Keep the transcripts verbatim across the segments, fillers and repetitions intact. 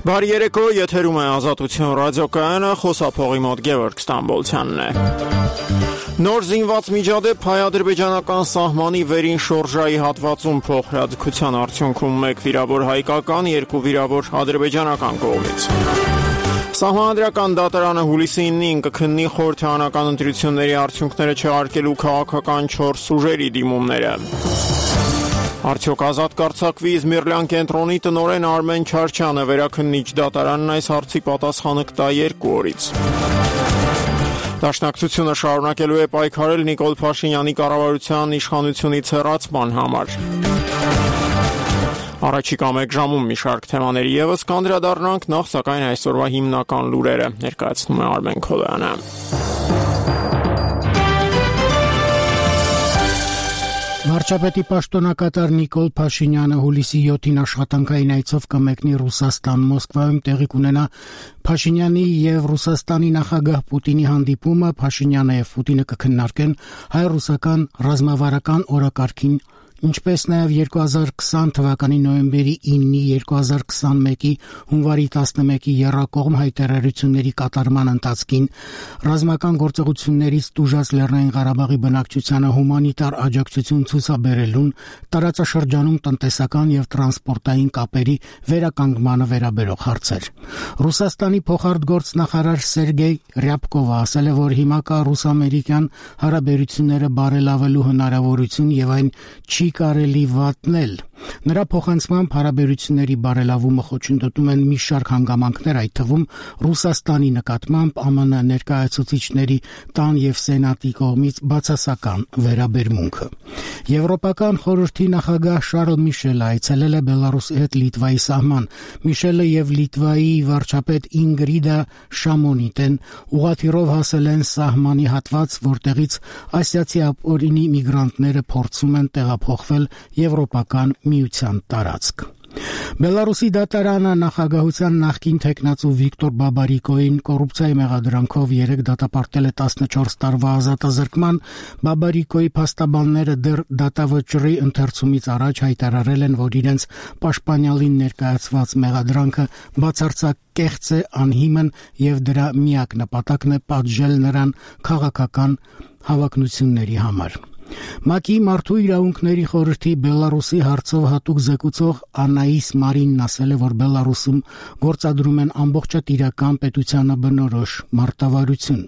Բարի երեկո, եթերում է Ազատություն ռադիոկայանը, խոսափողի մոտ Գևորգ Ստամբոլցյանն է։ Նոր զինված միջադեպ հայ-ադրբեջանական սահմանի վերին շորժայի հատվածում փոխհրաձգության արդյունքում մեկ վիրավոր հայկական, երկու վիրավոր ադրբեջանական կողմից։ Սահմանադրական դատարանը հուլիսի ինին կքննի խորհրդարանական ընտրությունների արդյունքները չեղարկելու քաղաքական չորս ուժերի դիմումները։ Արդյոք ազատ կարձակվի Իզմիրլյան կենտրոնի տնօրեն Արմեն Չարչյանը, վերաքննիչ դատարանն այս հարցի պատասխանը կտա երկու օրից։ Դաշնակցությունը շարունակելու է պայքարել Նիկոլ Փաշինյանի կառավարության իշխանությունից հեռացման համար։ Առաջիկա մեկ ժամում մի շարք թեմաների ևս կանդրադառնանք, նախ սակայն այսօրվա հիմնական լուրերը ներկայացնում է Արմեն Քոլյանը։ Վարչապետի պաշտոնակատար Նիկոլ Փաշինյանը հուլիսի յոթին աշխատանքային այցով կմեկնի Ռուսաստան, Մոսկվայում տեղի կունենա Փաշինյանի եւ Ռուսաստանի նախագահ Պուտինի հանդիպումը։ Փաշինյանը եւ Պուտինը կքննարկեն հայ-ռուսական ռազմավարական օրակարգին, ինչպես նաև երկու հազար քսան թվականի նոյեմբերի ինը երկու հազար քսանմեկի հունվարի տասնմեկի եռակողմ հայտարարությունների կատարման ընթացքին, ռազմական գործողություններից տուժած Լեռնային Ղարաբաղի բնակչությանը հումանիտար աջակցություն ցուցաբերելուն, տարածաշրջանում տնտեսական եւ տրանսպորտային կապերի վերականգնմանը վերաբերող հարցեր։ Ռուսաստանի փոխարտգործնախարար Սերգեյ Ռյաբկովը ասել է, որ հիմա կա ռուս-ամերիկյան հարաբերությունները բարելավելու հնարավորություն եւ այն չի կարելի վատնել։ Նրա փոխանցմամբ հարաբերությունների բարելավումը խոչընդոտում են մի շարք հանգամանքներ, այդ թվում Ռուսաստանի նկատմամբ ԱՄՆ ներկայացուցիչների տան եւ սենատի կողմից բացասական վերաբերմունքը։ Եվրոպական խորհրդի նախագահ Շարլ Միշելը այցելել է Բելարուսի հետ Լիտվայի սահման։ Միշելը եւ Լիտվայի վարչապետ Ինգրիդա Շամոնիտեն ուղղաթիռով հասել են սահմանի հատված, որտեղից ասիացի ապօրինի միգրանտները փորձում են տեղափոխվել եվրոպական միության տարածք։ Բելարուսի դատարանը նախագահության նախկին թեկնածու Վիկտոր Բաբարիկոին կոռուպցիայի մեղադրանքով երեք դատապարտել է տասնչորս տարվա ազատազրկման։ Բաբարիկոյի փաստաբանները դեռ դատավճռի ընթերցումից առաջ հայտարարել են, որ իրենց պաշտպանյալին ներկայացված մեղադրանքը բացարձակ կեղծ է, անհիմն եւ դրա միակ նպատակն է պատժել նրան քաղաքական հավակնությունների համար։ ՄԱԿ-ի մարդու իրավունքների խորհրդի Բելարուսի հարցով հատուկ զեկուցող Անայիս Մարինն ասել է, որ Բելարուսում գործադրում են ամբողջատիրական պետությանը բնորոշ մարտավարություն։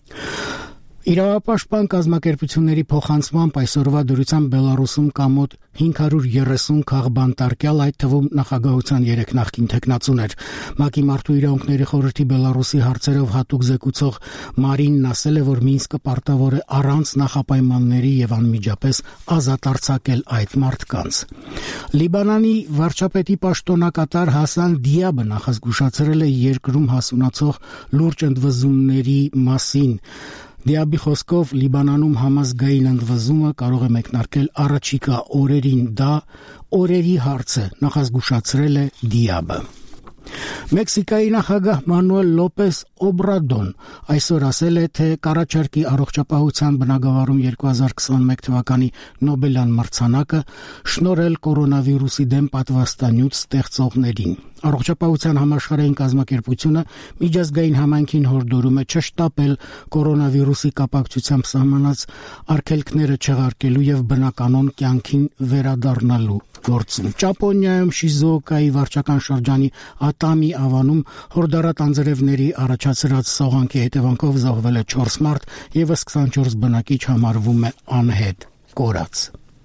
Իրավապաշտպան կազմակերպությունների փոխանցմամբ այսօրվա դրությամբ Բելարուսում կա մոտ հինգ հարյուր երեսուն քաղբանտարկյալ, այդ թվում նախագահության երեք նախկին թեկնածուներ։ ՄԱԿ-ի մարդու իրավունքների խորհրդի Բելարուսի հարցերով հատուկ զեկուցող Մարինն ասել է, որ Մինսկը պարտավոր է առանց նախապայմանների եւ անմիջապես ազատ արձակել այդ մարդկանց։ Լիբանանի վարչապետի պաշտոնակատար Հասան Դիաբը նախազգուշացրել է երկրում հասունացող լուրջ ընդվզումների մասին։ Դիաբի խոսքով Լիբանանում համազգային ընդվզումը կարող է մեկնարկել առաջիկա օրերին, դա օրերի հարց է, նախազգուշացրել է Դիաբը։ Մեքսիկայի նախագահ Մանուել Լոպես Օբրադոն այսօր ասել է, թե կառաջարկի առողջապահության բնագավառում երկու հազար քսանմեկ թվականի Նոբելյան մրցանակը շնորհել կորոնավիրուսի դեմ պատվաստանյութ ստեղծողներին։ Առողջապահության համաշխարհային կազմակերպությունը միջազգային համայնքին հորդորում է չշտապել կորոնավիրուսի կապակցությամբ սահմանած արգելքները չեղարկելու եւ բնականոն կյանքին վերադառնալու գործում։ Ճապոնիայում Շիզուոկայի վարչական շրջանի Ատամի ավանում հորդառատ անձրևների առաջացրած սողանքի հետևանքով զոհվել է չորս մարդ, եւս քսանչորս բնակիչ համարվում է անհետ կորած։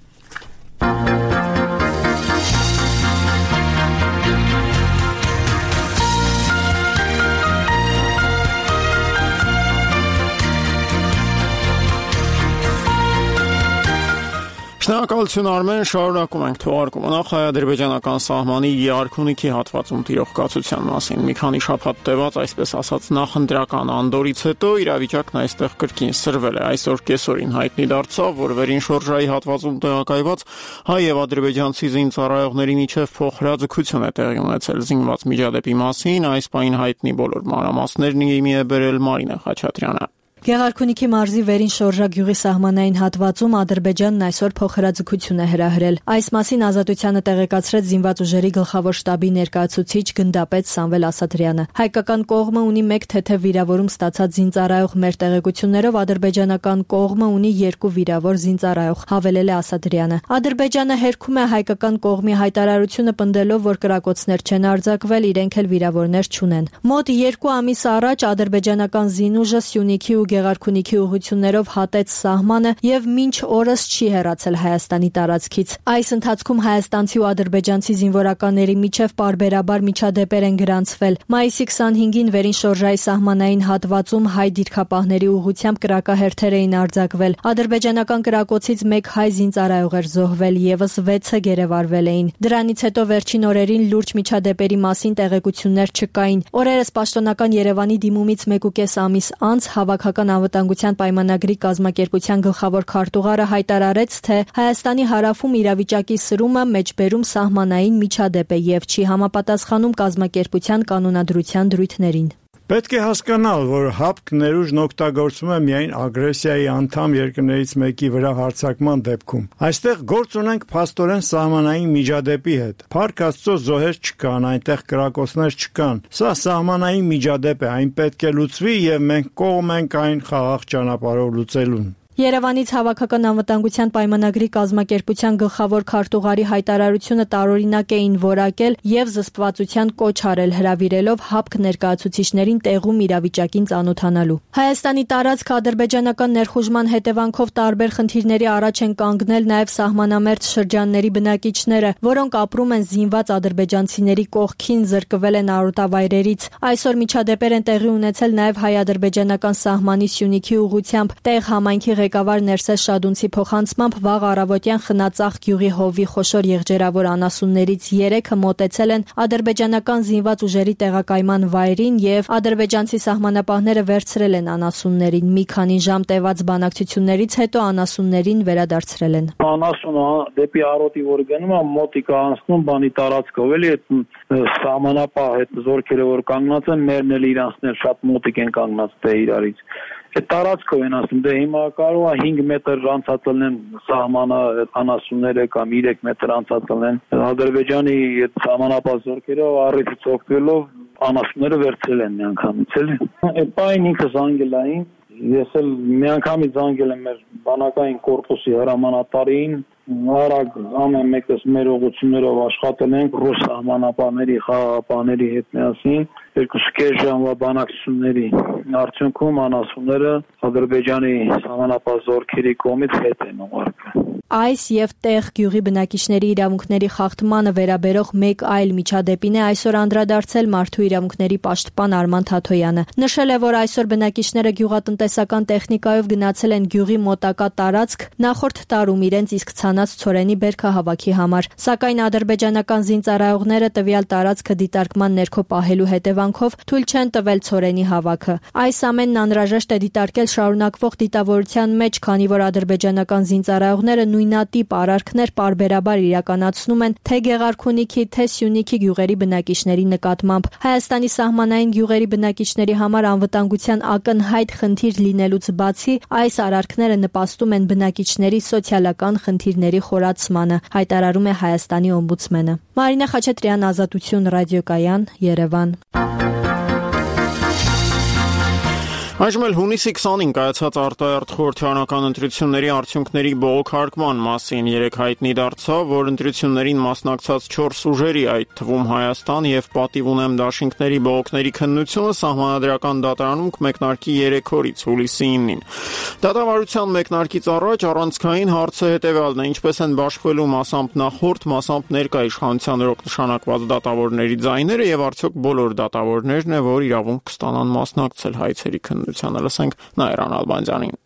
Շնորհակալություն Արմեն, շարունակում ենք թողարկումը նախ հայ-ադրբեջանական սահմանի Եղարքունիքի հատվածում տիրող կացության մասին։ Մի քանի շաբաթ տևած, այսպես ասած, նախընտրական անդորից հետո իրավիճակն այստեղ կրկին սրվել է։ Այսօր կեսօրին հայտնի դարձավ, որ վերին շորժայի հատվածում տեղակայված հայ եւ ադրբեջանցի զինծառայողների միջև փոխհրաձգություն է տեղի ունեցել զինված միջադեպի մասին։ Այս պահին հայտնի բոլոր մանրամասներն իմի է բերել Մարինե Խաչատրյանը։ Գեղարքունիքի մարզի Վերին Շորժա գյուղի սահմանային հատվածում Ադրբեջանն այսօր փոխհրաձգություն է հրահրել։ Այս մասին Ազատությանը տեղեկացրեց զինված ուժերի գլխավոր շտաբի ներկայացուցիչ գնդապետ Սամվել Ասատրյանը։ Հայկական կողմը ունի մեկ թեթև վիրավորում ստացած զինծառայող, մեր տեղեկություններով ադրբեջանական կողմը ունի երկու վիրավոր զինծառայող, հավելել է Ասատրյանը։ Ադրբեջանը հերքում է հայկական կողմի հայտարարությունը պնդելով, որ կրակոցներ չեն արձակվել, իրենք էլ վիրավորներ չունեն։ Մոտ երկու ամիս առաջ ադրբեջանական զինուժը Սյունիքի ու Գեղարքունիքի ուղղություններով հատեց սահմանը եւ մինչ օրս չի հեռացել Հայաստանի տարածքից։ Այս ընթացքում հայաստանցի ու ադրբեջանցի զինվորականների միջև պարբերաբար միջադեպեր են գրանցվել։ Մայիսի քսանհինգին Վերին Շորժայի սահմանային հատվածում հայ դիրքապահների ուղղությամբ կրակահերթեր էին արձակվել։ Ադրբեջանական կրակոցից մեկ հայ զինծառայող էր զոհվել, եւս վեցը գերեվարվել էին։ Դրանից հետո վերջին օրերին լուրջ միջադեպերի մասին տեղեկություններ չկային։ Օրերս պաշտոնական Երևանի դիմումից մեկուկես ամիս անց հավաքական անվտանգության պայմանագրի կազմակերպության գլխավոր քարտուղարը հայտարարեց, թե Հայաստանի հարավում իրավիճակի սրումը մեջբերում սահմանային միջադեպ է եւ չի համապատասխանում կազմակերպության կանոնադրության դրույթներին։ Պետք է հասկանալ, որ ՀԱՊԿ ներուժն օգտագործվում է միայն ագրեսիայի անդամ երկրներից մեկի վրա հարձակման դեպքում։ Այստեղ գործ ունենք փաստորեն սահմանային միջադեպի հետ։ Փառք Աստծո զոհեր չկան, այնտեղ կրակոցներ չկան։ Սա սահմանային միջադեպ է, այն պետք է լուծվի եւ մենք կողմ ենք այն խաղաղ ճանապարհով լուծելուն։ Երևանից հավաքական անվտանգության պայմանագրի կազմակերպության գլխավոր քարտուղարի հայտարարությունը տարօրինակ էին որակել եւ զսպվածության կոչ արել, հրավիրելով ՀԱՊԿ ներկայացուցիչներին տեղում իրավիճակին ծանոթանալու։ Հայաստանի տարածքը ադրբեջանական ներխուժման հետևանքով տարբեր խնդիրների առաջ են կանգնել նաեւ սահմանամերձ շրջանների բնակիչները, որոնք ապրում են զինված ադրբեջանցիների կողքին, զրկվել են արոտավայրերից։ Այսօր միջադեպեր են տեղի ունեցել նաեւ հայ-ադրբեջանական սահմանի Սյունիքի ուղղությամբ։ Տեղ համայնքի ղեկավար Ներսես Շադունցի փոխանցմամբ վաղ առավոտյան Խնածախ գյուղի հովի խոշոր եղջերավոր անասուններից երեքը մոտեցել են ադրբեջանական զինված ուժերի տեղակայման վայրին եւ ադրբեջանցի սահմանապահները վերցրել են անասուններին։ Մի քանի ժամ տևած բանակցություններից հետո անասուններին վերադարձրել են։ Անասունը դեպի արոտի որ գնում է մոտիկա անցնում բանի տարածքով, էլի այդ սահմանապահ այդ զորքերը որ կանգնած են, մերն էլ իրանցն էլ շատ մոտիկ են կանգնած դե իրարից։ Այդ տարածքով են ասում, դե հիմա կարող է հինգ մետր անցածելեն սահմանը անասունները կամ երեք մետր անցածելեն։ Ադրբեջանի այդ սահմանապահ զորքերով առիթից օգտվելով անասունները վերցրել են միանգամից, էլի։ Այդ պայն ինքը զանգելային, ես էլ միանգամից զանգել եմ մեր բանակային կորպուսի հրամանատարին, արագ ամեն մեկս մեր ուղղություններով աշխատել ենք ռուս սահմանապահների, խաղաղապահների հետ միասին, երկուսկես ժամվա բանակցությունների արդյունքում անասունները Ադրբեջանի սահմանապահ զորքերի կողմից հետ են ուղարկվել։ Այս եւ տեղ գյուղի բնակիչների իրավունքների խախտմանը վերաբերող մեկ այլ միջադեպին է այսօր անդրադարձել մարդու իրավունքների պաշտպան Արման Թաթոյանը։ Նշել է, որ այսօր բնակիչները գյուղատնտեսական տեխնիկայով գնացել են գյուղի մոտակա տարածք նախորդ տարում իրենց իսկ ցանած ցորենի բերքահավաքի համար, սակայն ադրբեջանական զինծառայողները տվյալ տարածքը դիտարկման ներքո պահելու հետևանքով թույլ չեն տվել ցորենի հավաքը։ Այս ամենն անհրաժեշտ է դիտարկել շարունակվող դիտավորության մեջ, քանի որ ադրբեջանական զինծառայողները նույնատիպ արարքներ պարբերաբար իրականացնում են թե Գեղարքունիքի, թե Սյունիքի գյուղերի բնակիչների նկատմամբ։ Հայաստանի սահմանային գյուղերի բնակիչների համար անվտանգության ակնհայտ խնդիր լինելուց բացի, այս արարքները նպաստում են բնակիչների սոցիալական խնդիրների խորացմանը, հայտարարում է Հայաստանի օմբուդսմենը։ Մարինե Խաչատրյան, Ազատություն ռադիոկայան, Երևան։ Այժմ էլ հունիսի քսանին կայացած արտահերթ խորհրդարանական ընտրությունների արդյունքների բողոքարկման մասին երեկ հայտնի դարձավ, որ ընտրություններին մասնակցած չորս ուժերի, այդ թվում Հայաստան եւ Պատիվ ունեմ դաշինքների բողոքների քննությունը սահմանադրական դատարանում կմեկնարկի երեք օրից հուլիսի իննին։ Դատավարության մեկնարկից առաջ առանցքային հարցը հետեւյալն է. ինչպես են բաշխվելու մասամբ նախորդ, մասամբ ներկա իշխանության օրոք նշանակված դատավորների ձայները եւ արդյոք բոլոր դատավորներն է, որ իրավունք կստանան մասնակցել հայցերի քննությանը։ Լսենք Նաիրան Ալբանդյանին։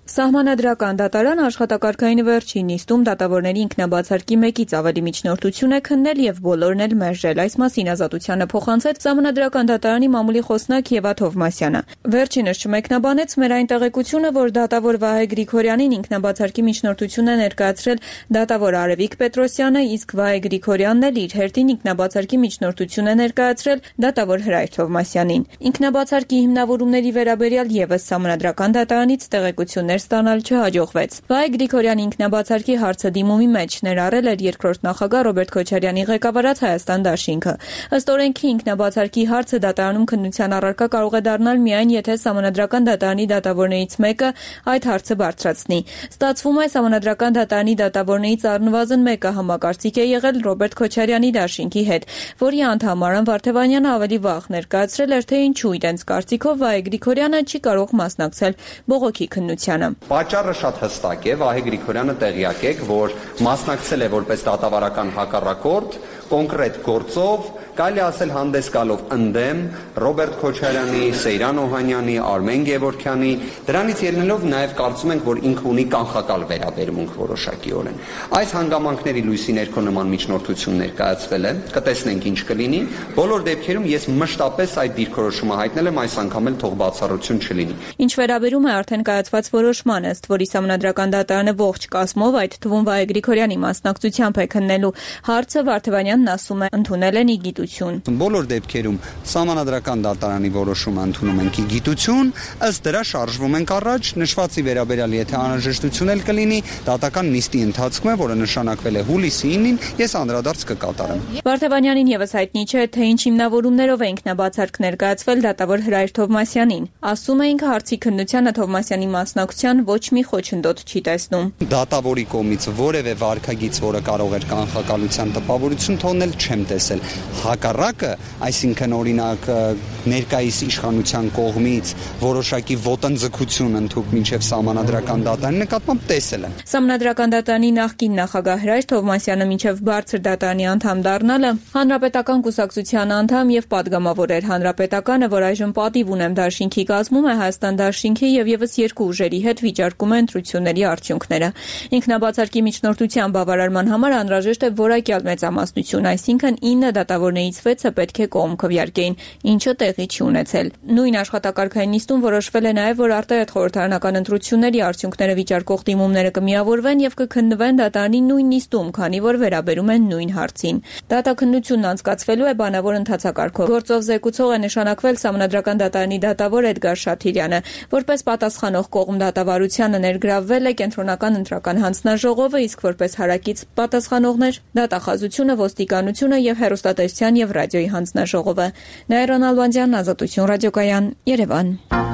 Սահմանադրական դատարան աշխատակարգային վերջին նիստում դատավորների ինքնաբացարկի մեկից ավելի միջնորդություն է քննել եւ բոլորն էլ մերժել։ Այս մասին Ազատությանը փոխանցեց Սահմանադրական դատարանի մամուլի խոսնակ Եվա Թովմասյանը։ Վերջինս չմեկնաբանեց մեր այն տեղեկությունը, որ դատավոր Վահե Գրիգորյանին ինքնաբացարկի միջնորդություն է ներկայացրել դատավոր Արևիկ Պետրոսյանը, իսկ Վահե Գրիգորյանն էլ իր հերթին ինքնաբացարկի միջնորդություն է ներկայացրել դատավոր Հրայր Թովմասյանին։ Ինքնաբացարկի հիմնավորումների վերաբերյալ եւս Սահմանադրական դատարանից տեղեկություններ ստանալ չհաջողվեց։ Վահե Գրիգորյանի ինքնաբացարկի հարցը դիմումի մեջ ներառել էր երկրորդ նախագահ Ռոբերտ Քոչարյանի ղեկավարած Հայաստան դաշինքը։ Ըստ օրենքի ինքնաբացարկի հարցը դատարանում քննության առարկա կարող է դառնալ միայն եթե Սահմանադրական դատարանի դատավորներից մեկը այդ հարցը բարձրացնի։ Ստացվում է Սահմանադրական դատարանի դատավորներից առնվազն մեկը համակարծիք է եղել Ռոբերտ Քոչարյանի դաշինքի հետ, որի անդամ Արամ Վարդևանյանը ավելի վաղ ներկայացրել էր, թե ինչու իրենց կարծիքով Վահե Գրիգորյանը չի կարող մասնակցել բողոքի քննությանը։ Պատճառը շատ հստակ է, Վահե Գրիգորյանը տեղյակ է, որ մասնակցել է որպես դատավարական հակառակորդ կոնկրետ գործով, կարելի ասել հանդես գալով ընդդեմ Ռոբերտ Քոչարյանի, Սեյրան Օհանյանի, Արմեն Գևորգյանի, դրանից ելնելով նաև կարծում ենք, որ ինքը ունի կանխակալ վերաբերմունք որոշակիորեն։ Այս հանգամանքների լույսի ներքո նման միջնորդություն ներկայացվել է, կտեսնենք ինչ կլինի։ Բոլոր դեպքերում ես մշտապես այդ դիրքորոշումը հայտնել եմ, այս անգամ էլ թող բացառություն չլինի։ Ինչ վերաբերում է արդեն կայացված որոշմանը, ըստ որի Սահմանադրական դատարանը ողջ կազմով, այդ թվում Վահե Գրիգորյանի մասնակցությամբ է քննելու հարցը, Վարդևանյանն ասում է, ընդունել են ի գիտություն։ Բոլոր դեպքերում Սահմանադրական դատարանի որոշումը ընդունում ենք ի գիտություն, ըստ դրա շարժվում ենք առաջ, նշվածի վերաբերյալ եթե անհրաժեշտություն էլ կլինի, դատական նիստի ընթացքում է, որը նշանակվել է հուլիսի ինին, ես անդրադարձ կկատարեմ։ Վարդևանյանին եւս հայտնի չէ, թե ինչ հիմնավորումներով է ինքնաբացարկ ներկայացվել դատավոր Հրայր Թովմասյանին։ Ասում է ինքը հարցի քննությանը Թովմասյանի մասնակցության ոչ մի խոչընդոտ չի տեսնում։ Դատավորի կողմից որևէ վարքագիծ, որը կարող էր կանխակալության տպավորություն թողնել, չեմ տեսել։ Հակառակը, այսինքն օրինակ ներկայիս իշխանության կողմից որոշակի ոտնձգություն ընդհուպ մինչև Սահմանադրական դատարանի նկատմամբ տեսել եմ։ Սահմանադրական դատարանի նախկին նախագահ Հրայր Թովմասյանը մինչև բարձր դատարանի անդամ դառնալը Հանրապետական կուսակցության անդամ եւ падգամավոր էր Հանրապետականը, որ այժմ պատիվ ունեմ դաշինքի կազմում է Հայաստան դաշինքի եւ եւս երկու ուժերի հետ վիճարկում է ընտրությունների արդյունքները։ Ինքնաբացարկի միջնորդության բավարարման համար անհրաժեշտ է որակյալ մեծամասնություն, այսինքն ինը դատավորներից վեցը պետք է կողմ քվեարկեին, ինչը տեղի չի ունեցել։ Նույն աշխատակարգային նիստում որոշվել է նաև, որ արտահերթ խորհրդարանական ընտրությունների արդյունքները վիճարկող դիմումները կմիավորվեն եւ կքննվեն դատարանի նույն նիստում, քանի որ վերաբերում են նույն հարցին։ Դատաքննությունն անցկացվելու է բանավոր ընթացակարգով։ Գործով զեկուցող է նշանակվել Սահմանադրական դատարանի դատավոր Էդգար Շաթիրյանը, որպես պատասխանող կողմ դատավարությանը ներգրավվել է Կենտրոնական ընտրական հանձնաժողովը, իսկ որպես հարակից պատասխանողներ դատախազությունը, ոստիկանությունը եւ հեռուստատեսության եւ ռադիոյի հանձնաժողովը։ Նաիրան Ալվանդյան, Ազատություն ռադիոկայան, Երևան։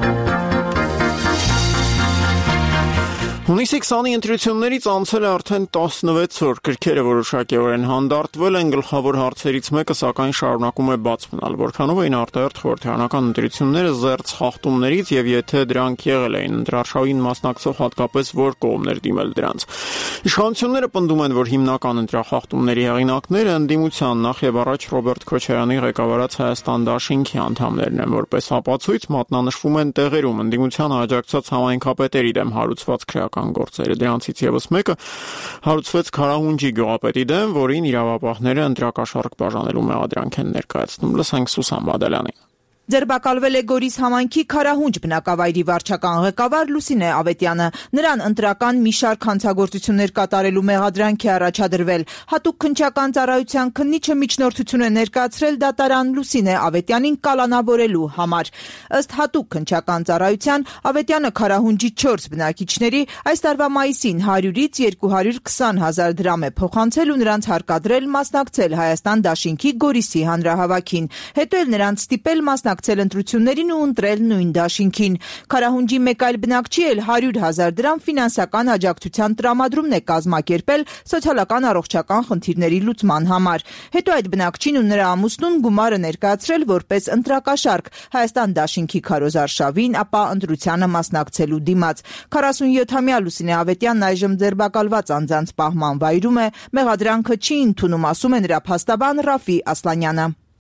Հունիսի քսանի ընտրություններից անցել է արդեն տասնվեց օր, գրքերը որոշակիորեն հանդարտվել են, գլխավոր հարցերից մեկը սակայն շարունակում է բաց մնալ, որքանով էին արտահերթ խորհրդարանական ընտրությունները զերծ խախտումներից եւ եթե դրանք եղել էին, ընտրարշավին մասնակցող հատկապես որ կողմներ դիմել դրանց։ Իշխանությունները պնդում են, որ հիմնական ընտրախախտումների հեղինակները ընդդիմության նախ եւ առաջ Ռոբերտ Քոչարյանի ղեկավարած Հայաստան դաշինքի անդամներն են, որպես ապացույց մատնանշվում են տեղերում ընդդիմության աջակցած համայնքապետերի դեմ հարուցված քրեական գործերը։ Դրանցից եւս մեկը հարուցվեց Քարահունջի գյուղապետի դեմ, որին իրավապահները ընտրակաշառք բաժանելու մեղադրանք են ներկայացնում։ Լսենք Սուսան Բադալյանին։ Ձերբակալվել է Գորիս համայնքի Քարահունջ բնակավայրի վարչական ղեկավար Լուսինե Ավետյանը։ Նրան ընտրական մի շարք հանցագործություններ կատարելու մեղադրանք է առաջադրվել։ Հատուկ քննչական ծառայության քննիչը միջնորդություն է ներկայացրել դատարան Լուսինե Ավետյանին կալանավորելու համար։ Ըստ հատուկ քննչական ծառայության Ավետյանը Քարահունջի չորս բնակիչների այս տարվա մայիսին հարյուրից երկու հարյուր քսան հազար դրամ է փոխանցել ու նրանց հարկադրել մասնակցել Հայաստան դաշինքի Գորիսի հանրահավաքին։ Հետո էլ նրանց ստիպել մասնակցել ակցել ընտրություններին ու ընտրել նույն դաշինքին։ Քարահունջի մեկ այլ բնակչի էլ հարյուր հազար դրամ ֆինանսական աջակցության տրամադրումն է կազմակերպել սոցիալական առողջական խնդիրների լուծման համար։ Հետո այդ բնակչին ու նրա ամուսնուն գումարը ներկայացրել որպես ընտրակաշառք Հայաստան դաշինքի քարոզարշավին, ապա ընտրությանը մասնակցելու դիմաց։ քառասունյոթամյա Լուսինե Ավետյանն այժմ ձերբակալված անձանց պահման վայրում է, մեղադրանքը չի ընդունում, ասում է նրա փաստաբան Ռաֆի Ասլանյանը։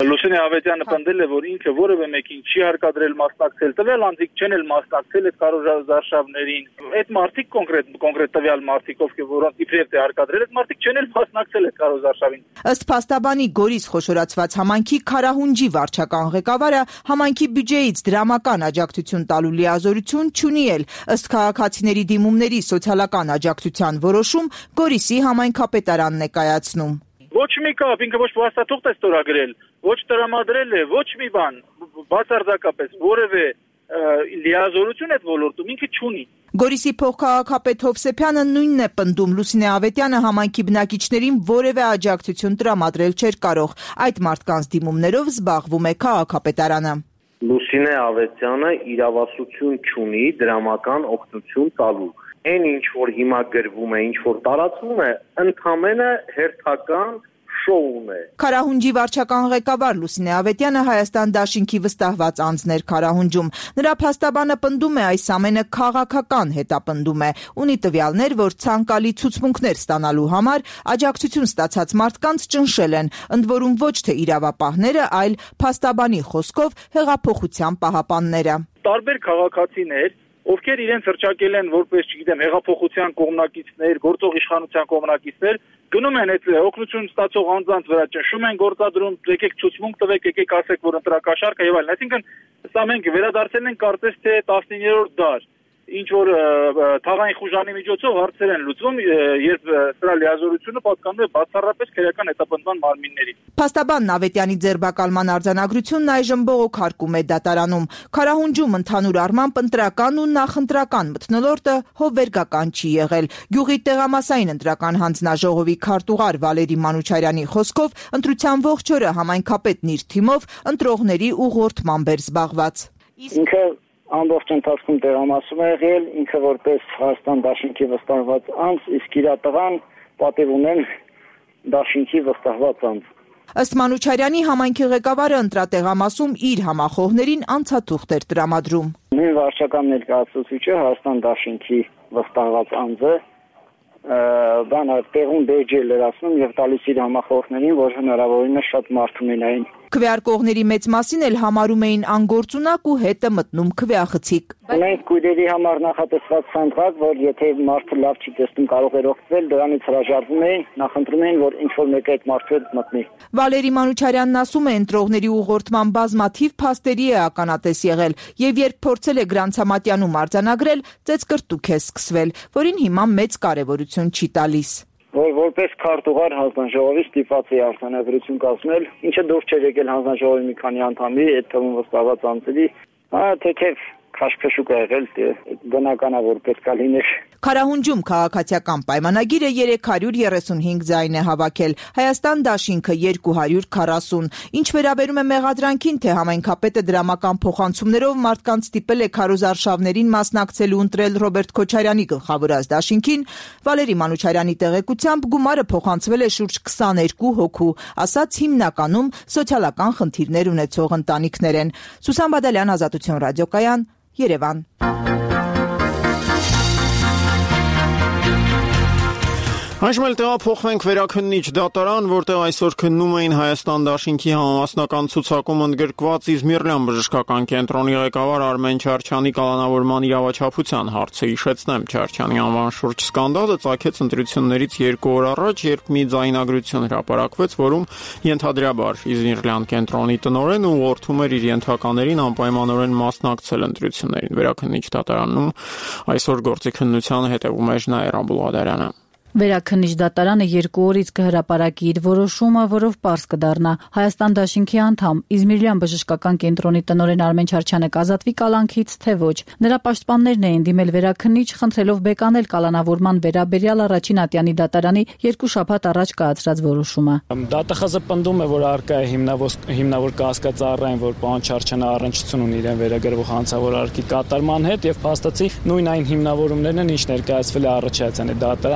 Լուսինե Ավետյանը պնդել է, որ ինքը որևէ մեկին չի հարկադրել մասնակցել, տվյալ անձիկ չեն էլ մասնակցել այդ քարոզարշավներին։ Այդ մարդիկ կոնկրետ կոնկրետ տվյալ մարդիկ, ովքեր որոնք իբրև թե հարկադրել, այդ մարդիկ չեն էլ մասնակցել այդ քարոզարշավին։ Ըստ փաստաբանի Գորիս խոշորացված համայնքի Քարահունջի վարչական ղեկավարը համայնքի բյուջեից դրամական աջակցություն տալու լիազորություն չունի էլ։ Ըստ քաղաքացիների դիմումների սոցիալական աջակցության որոշում Գորիսի համայնքապետարանն է կայացնում։ Ոչ մի կապ, ինքը ոչ փաստաթուղթ է ստորագրել, ոչ տրամադրել է, ոչ մի բան, բացարձակապես որևէ լիազորություն այդ ոլորտում ինքը չունի։ Գորիսի փոխքաղաքապետ Հովսեփյանը նույնն է պնդում, Լուսինե Ավետյանը համայնքի բնակիչներին որևէ աջակցություն տրամադրել չէր կարող։ Այդ մարդկանց դիմումներով զբաղվում է քաղաքապետարանը։ Լուսինե Ավետյանը իրավասություն չունի դրամական օգնություն տալու։ Այն ինչ որ հիմա գրվում է, ինչ որ տարածվում է, ընդհանրապես հերթական շոուն է։ Քարահունջի վարչական ղեկավար Լուսինե Ավետյանը Հայաստան դաշինքի վստահված անձն էր Քարահունջում։ Նրա փաստաբանը պնդում է, այս ամենը քաղաքական հետապնդում է։ Ունի տվյալներ, որ ցանկալի ցուցմունքներ ստանալու համար աջակցություն ստացած մարդկանց ճնշել են, ընդ որում ոչ թե իրավապահները, այլ փաստաբանի խոսքով հեղափոխության պահապանները։ Տարբեր քաղաքացիներ, ովքեր իրենց հրճակել են որպես, չգիտեմ, հեղափոխության կողմնակիցներ, գործող իշխանության կողմնակիցներ, գնում են այդ օգնություն ստացող անձանց վրա ճնշում են գործադրում, եկեք ցուցմունք տվեք, եկեք ասեք, որ ընտրակաշառք է եւ այլն։ Այսինքն, սա մենք վերադարձել ենք կարծես թե տասնիններորդ դար, ինչ որ թաղային խուժանի միջոցով հարցեր են լուծվում, երբ սրա լիազորությունը պատկանում է բացառապես քրեական հետապնդման մարմիններին։ Փաստաբան Ավետյանի ձերբակալման արձանագրությունն այժմ բողոքարկում է դատարանում։ Քարահունջում ընդհանուր առմամբ ընտրական ու նախընտրական մթնոլորտը հովվերգական չի եղել։ Գյուղի տեղամասային ընտրական հանձնաժողովի քարտուղար Վալերի Մանուչարյանի խոսքով ընտրության ողջ օրը համայնքապետն իր թիմով ընտրողների ուղղորդմամբ էր զբաղված։ Ինքը ամբողջ ընթացքում տեղամասում է եղել, ինքը որպես Հայաստան դաշինքի վստահված անձ, իսկ իր տղան պատիվ ունեն դաշինքի վստահված անձ։ Ըստ Մանուչարյանի համայնքի ղեկավարը ընտրատեղամասում իր համախոհներին անցաթուղթ էր տրամադրում։ Նույն վարչական ներկայացուցիչը Հայաստան դաշինքի վստահված անձ է, բանը տեղում բեյջը լրացնում եւ տալիս իր համախոհներին, որ հնարավորինս շատ մարդ ունենային։ Քվեարկողների մեծ մասին էլ համարում էին անգործունակ ու հետը մտնում քվեախցիկ։ Ունենք քույրերի համար նախատեսված սանդղակ, որ եթե մարդը լավ չի տեսնում, կարող է օգտվել, դրանից հրաժարվում էին, նախընտրում էին, որ ինչ-որ մեկը այդ մարդու հետ մտնի։ Վալերի Մանուչարյանն ասում է, ընտրողների ուղղորդման բազմաթիվ փաստերի է ականատես եղել, եւ երբ փորձել է Գրանցամատյանում արձանագրել, ծեծկրտուք է սկսվել, որին հիմա մեծ կարեւորություն չի տալիս։ Որ որպես քարտուղար հանձնաժողովի ստիպված է արձանագրություն կազմել, ինչը դուրս չէր եկել հանձնաժողովի մի քանի անդամի, այդ թվում վստահված անձերի, հա թեթև քաշքշուկ է եղել, բնականա որ պետք է լիներ։ Քարահունջում քաղաքացիական պայմանագիրը երեք հարյուր երեսունհինգ ձայն է հավաքել, Հայաստան դաշինքը երկու հարյուր քառասուն։ Ինչ վերաբերում է մեղադրանքին, թե համայնքապետը դրամական փոխանցումներով մարդկանց ստիպել է քարոզարշավներին մասնակցելու ընտրել Ռոբերտ Քոչարյանի գլխավորած դաշինքին, Վալերի Մանուչարյանի տեղեկությամբ գումարը փոխանցվել է շուրջ քսաներկու հոգու, ասած հիմնականում սոցիալական խնդիրներ ունեցող ընտանիքներ են։ Սուսան Բադալյան, Ազատություն ռադիոկայան, Երևան։ Այժմ էլ տեղափոխվենք Վերաքննիչ դատարան, որտեղ այսօր քննում էին Հայաստան դաշինքի համամասնական ցուցակում ընդգրկված Իզմիրլյան բժշկական կենտրոնի ղեկավար Արմեն Չարչյանի կալանավորման իրավաչափության հարցը։ Հիշեցնեմ, Չարչյանի անվան շուրջ սկանդալը ծագեց ընտրություններից երկու օր առաջ, երբ մի ձայնագրություն հրապարակվեց, որում ենթադրաբար Իզմիրլյան կենտրոնի տնօրեն ուղղորդում էր իր ենթականերին անպայմանորեն մասնակցել ընտրություններին։ Վերաքննիչ դատարանում այսօր գործի քննությանը հետևում է Ժնայր Աբուլղադարյանը։ Վերաքննիչ դատարանը երկու օրից կհրապարակի իր որոշումը, որով պարզ կդառնա Հայաստան դաշինքի անդամ Իզմիրլյան բժշկական կենտրոնի տնօրեն Արմեն Չարչյանը կազատվի կալանքից, թե ոչ։ Նրա պաշտպաններն էին դիմել վերաքննիչ, խնդրելով բեկանել կալանավորման վերաբերյալ առաջին ատյանի դատարանի երկու շաբաթ առաջ կայացրած որոշումը։ ԴՏԽԶ պնդում է, որ առկա է հիմնավոր կասկածառային, որ պարոն Չարչյանը առնչություն ունի իրեն վերագրվող հանցավոր արարքի կատարման հետ եւ փաստացի նույն այն հիմնավորումներն են, ինչ ներկայացվել է առաջացանի դատարանում։ Մենք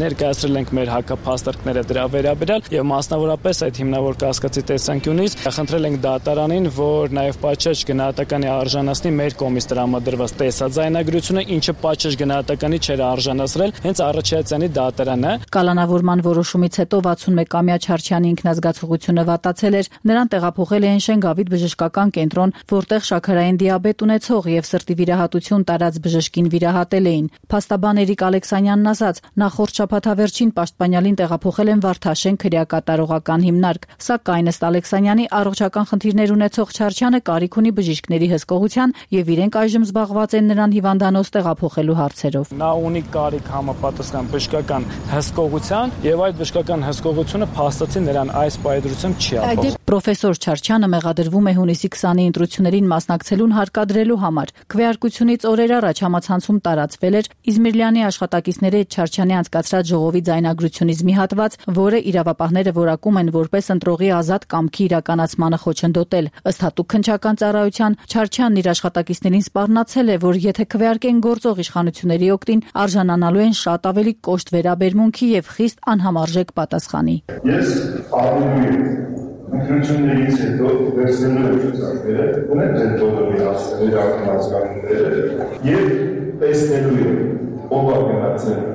ներկայացրել ենք մեր հակափաստարկները դրա վերաբերյալ եւ մասնավորապես այդ հիմնավոր կասկածի տեսանկյունից խնդրել ենք դատարանին, որ նաեւ պատշաճ գնահատականի արժանացնի մեր կողմից տրամադրված տեսաձայնագրությունը, ինչը պատշաճ գնահատականի չէր արժանացրել հենց Առաքելյանի դատարանը։ Կալանավորման որոշումից հետո վաթսունմեկամյա Չարչյանի ինքնազգացողությունը վատացել էր, նրան տեղափոխել էին Շենգավիթ բժշկական կենտրոն, որտեղ շաքարային դիաբետ ունեցող եւ սրտի վիրահատություն տարած բժշկին վիրահատել էին։ Փաստաբան Էրիկ Ալեքսանյանն ասաց, նախորդ շաբաթավերջին պաշտպանյալին տեղափոխել են Վարդաշեն քրեակատարողական հիմնարկ, սակայն ըստ Ալեքսանյանի առողջական խնդիրներ ունեցող Չարչյանը կարիք ունի բժիշկների հսկողության եւ իրենք այժմ զբաղված են նրան հիվանդանոց տեղափոխելու հարցերով։ Նա ունի կարիք համապատասխան բժշկական հսկողության եւ այդ բժշկական հսկողությունը փաստացի նրան այս պայծրությամբ չի ապահովում։ Պրոֆեսոր Չարչյանը մեղադրվում է հունիսի քսանի ընտրություններին մասնակցելուն հարկադրելու համար։ Քվեարկությունից օրեր առաջ համացանցում տարածվել էր Իզմիրլյանի աշխատակիցների հետ Չարչյանի անցկացրած ժողովի ձայնագրությունից մի հատված, որը իրավապահները որակում են որպես ընտրողի ազատ կամքի իրականացմանը խոչընդոտել։ Ըստ հատուկ քննչական ծառայության Չարչյանն իր աշխատակիցներին սպառնացել է, որ եթե քվեարկեն գործող իշխանությունների օգտին, արժանանալու են շատ ավելի կոշտ վերաբերմունքի եւ խիստ անհամարժեք պատասխանի։ Ես ավելի ընտրություններից հետո վերցնելու եմ ցուցակները, ունեմ ձեր բոլորի հասցեների ակնհայտությունները եւ տեսնելու եմ ով է գնացել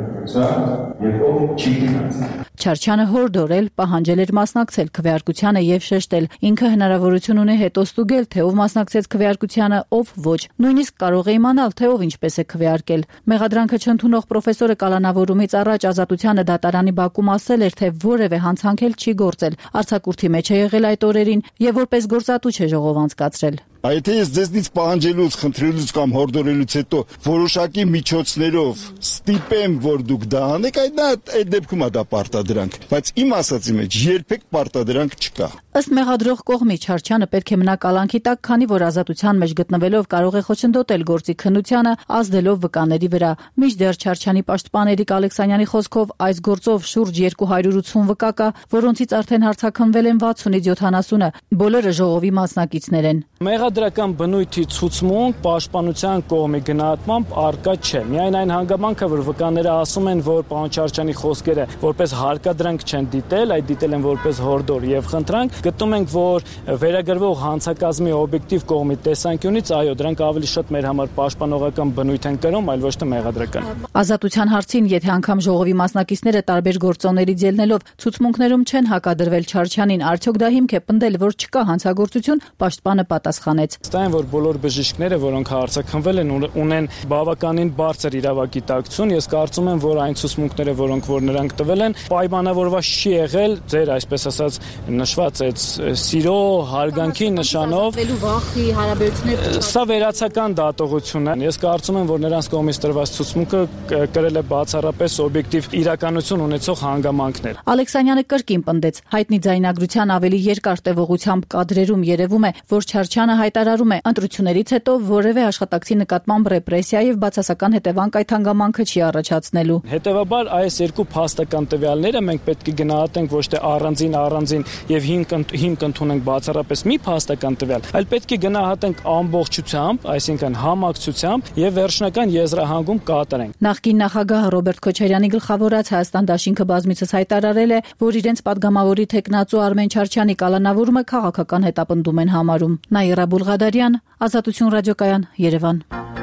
եւ ով չի գնացել։ Չարչյանը հորդորել, պահանջել էր մասնակցել քվեարկությանը եւ շեշտել, ինքը հնարավորություն ունի հետո ստուգել, թե ով մասնակցեց քվեարկությանը, ով ոչ։ Նույնիսկ կարող է իմանալ, թե ով ինչպես է քվեարկել։ Մեղադրանքը չընդունող պրոֆեսորը կալանավորումից առաջ Ազատությանը դատարանի բակում ասել էր, թե որևէ հանցանքել չի գործել, արձակուրդի մեջ է եղել այդ օրերին եւ որպես գործատու չէ ժողով անցկացրել։ Եթե ես ձեզնից պահանջելուց, խնդրելուց կամ հորդորելուց հետո որոշակի միջոցներով ստիպեմ, որ դուք դա անեք, այդ նա այդ դեպքում է դա պարտադրանք, բայց իմ ասածի մեջ երբեք պարտադրանք չկա։ Ըստ մեղադրող կողմի Չարչյանը պետք է մնա կալանքի տակ, քանի որ ազատության մեջ գտնվելով կարող է խոչընդոտել գործի քննությանը, ազդելով վկաների վրա։ Մինչդեռ Չարչյանի պաշտպան Էրիկ Ալեքսանյանի խոսքով այս գործով շուրջ երկու հարյուր ութսուն վկա կա, որոնցից արդեն հարցաքննվել են վաթսունից յոթանասունը։ Բոլորը ժողովի մասնակիցներ են։ Մեղադրական բնույթի ցուցմունք պաշտպանության կողմի գնահատմամբ արկա չէ։ Միայն այն հանգամանքը, որ վկաները ասում են, որ պարոն Չարչյանի խոսքերը որպես հարկադրանք չեն դիտել, այլ դիտել են որպես հորդոր եւ խնդրանք, գտնում ենք, որ վերագրվող հանցակազմի օբյեկտիվ կողմի տեսանկյունից, այո, դրանք ավելի շատ մեր համար պաշտպանողական բնույթ են կրում, այլ ոչ թե մեղադրական։ Ազատության հարցին, եթե անգամ ժողովի մասնակիցները տարբեր գործոններից ելնելով ցուցմունքներում չեն հակադրվել Չարչյանին, արդյոք դա հիմք է պնդել, որ չկա հանցագործություն, պաշտպանը պատասխանեց։ Ստայն որ բոլոր բժիշկները, որոնք հարցաքննվել են, ունեն բավականին բարձր իրավագիտակցություն, ես կարծում եմ, որ այն ցուցմունքները, որոնք որ նրանք տվել են, պայմանավորված չի եղել ձեր, այսպես ասած, նշված այդ սիրո, հարգանքի նշանով։ Վախի հարաբերությունները Սա վերացական դատողություն է։ Ես կարծում եմ, որ նրանց կողմից տրված ցուցմունքը կրել է բացառապես օբյեկտիվ իրականություն ունեցող հանգամանքներ։ Ալեքսանյանը կրկին պնդեց, հայտնի ձայնագրության ավելի երկար տևողությամբ կադրերում երևում է, որ Չարչյանը հայտարարում է, ընտրություններից հետո որևէ աշխատակցի նկատմամբ ռեպրեսիա եւ բացասական հետևանք այդ հանգամանքը չի առաջացնելու։ Հետևաբար այս երկու փաստական տվյալները մենք պետք է գնահատենք ոչ թե առանձին առանձին եւ հիմք ընդունենք բացառապես մի փաստական տվյալ, այլ պետք է գնահատենք ամբողջությամբ, այսինքն համակցությամբ եւ վերջնական եզրահանգում կատարենք։ Նախկին նախագահ Ռոբերտ Քոչարյանի գլխավորած Հայաստան դաշինքը բազմիցս հայտարարել է, որ իրենց падգամավորի թեկնածու Արմեն Չարչյանի կալանավորումը քաղաքական հետապնդում են համարում։ Նաիրա Բուլղադարյան, Ազատություն ռադիոկայան, Երևան։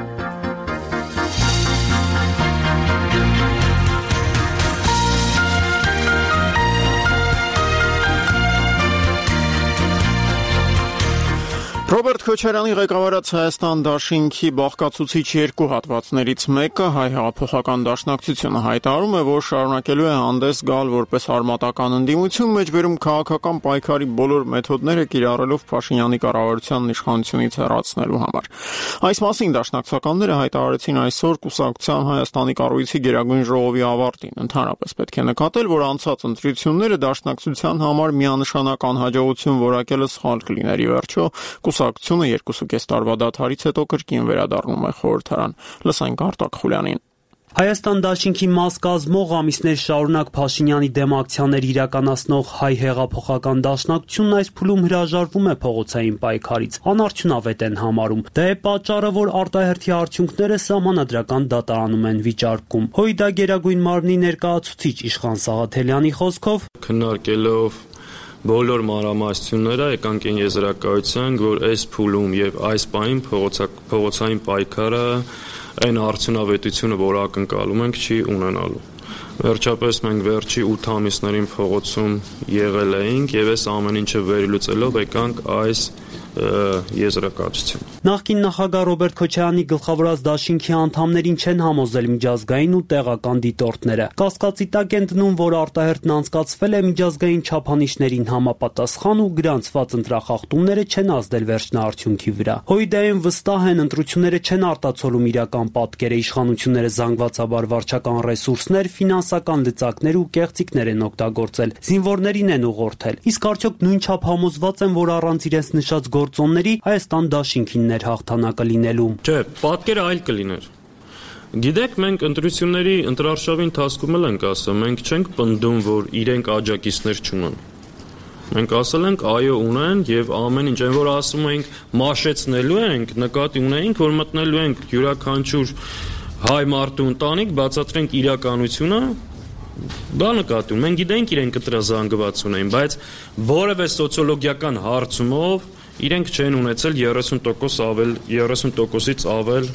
Ռոբերտ Քոչարյանի ղեկավարած Հայաստան դաշինքի բաղկացուցիչ երկու հատվածներից մեկը հայ հեղափոխական դաշնակցությունը հայտարարում է, որ շարունակելու է հանդես գալ որպես արմատական ընդդիմություն մեջբերում քաղաքական պայքարի բոլոր մեթոդները կիրառելով Փաշինյանի կառավարությանն իշխանությունից հեռացնելու համար։ Այս մասին դաշնակցականները հայտարարեցին այսօր կուսակցության Հայաստանի կառույցի Գերագույն ժողովի ավարտին։ Ընդհանրապես պետք է նկատել, որ անցած ընտրությունները դաշնակցության համար միանշանակ անհաջողություն որակելը սխալ կլիներ։ Ի վերջո Կուսակցությունը երկուսուկես տարվա դադարից հետո կրկին վերադառնում է խորհրդարան։ Լսենք Արտակ Խուլյանին։ Հայաստան դաշինքի մաս կազմող ամիսներ շարունակ Փաշինյանի դեմ ակցիաներ իրականացնող հայ հեղափոխական դաշնակցությունն այս փուլում հրաժարվում է փողոցային պայքարից, անարդյունավետ են համարում։ Դա է պատճառը, որ արտահերթի արդյունքները սահմանադրական դատարանում են վիճարկում։ ՀՅԴ Գերագույն մարմնի ներկայացուցիչ Իշխան Սաղաթելյանի խոսքով քննարկելով բոլոր մանրամասնությունները եկանք այն եզրակացության, որ այս փուլում եւ այս պահին փողոցային պայքարը այն արդյունավետությունը, որ ակնկալում ենք, չի ունենալու։ Վերջապես մենք վերջի ութ ամիսներին փողոցում եղել էինք եւ այս ամեն ինչը վերլուծելով եկանք այս եզրակացություն։ Նախկին նախագահ Ռոբերտ Քոչարյանի գլխավորած դաշինքի անդամներին չեն համոզել միջազգային ու տեղական դիտորդները։ Կասկածի տակ են դնում, որ արտահերթն անցկացվել է միջազգային չափանիշներին համապատասխան ու գրանցված ընտրախախտումները չեն ազդել վերջնաարդյունքի վրա։ ՀՅԴ-ին վստահ են ընտրությունները չեն արտացոլում իրական պատկերը, իշխանությունները զանգվածաբար վարչական ռեսուրսներ, ֆինանսական լծակներ ու կեղծիքներ են օգտագործել, զինվորներին են ուղղորդել։ Իսկ արդյոք նույնչափ համոզված են, որ առանց իրենց նշած գործոնների Հայաստան դաշինքին հաղթանակը լինելու։ Չէ, պատկերը այլ կլիներ։ Գիտեք, մենք ընտրությունների ընտրարշավի ընթացքում էլ ենք ասում, մենք չենք պնդում, որ իրենք աջակիցներ չունեն։ Մենք ասել ենք այո ունեն եւ ամեն ինչ, այն որ ասում ենք մաշեցնելու ենք, նկատի ունենք, որ մտնելու ենք յուրաքանչյուր հայ մարդու ընտանիք, բացատրենք իրականությունը, դա նկատի ունենք։ Մենք գիտենք իրենք կտրազանգված ունեն, բայց որևէ սոցիոլոգիական հարցումով իրենք չեն ունեցել երեսուն տոկոս ավել, երեսուն տոկոսից ավել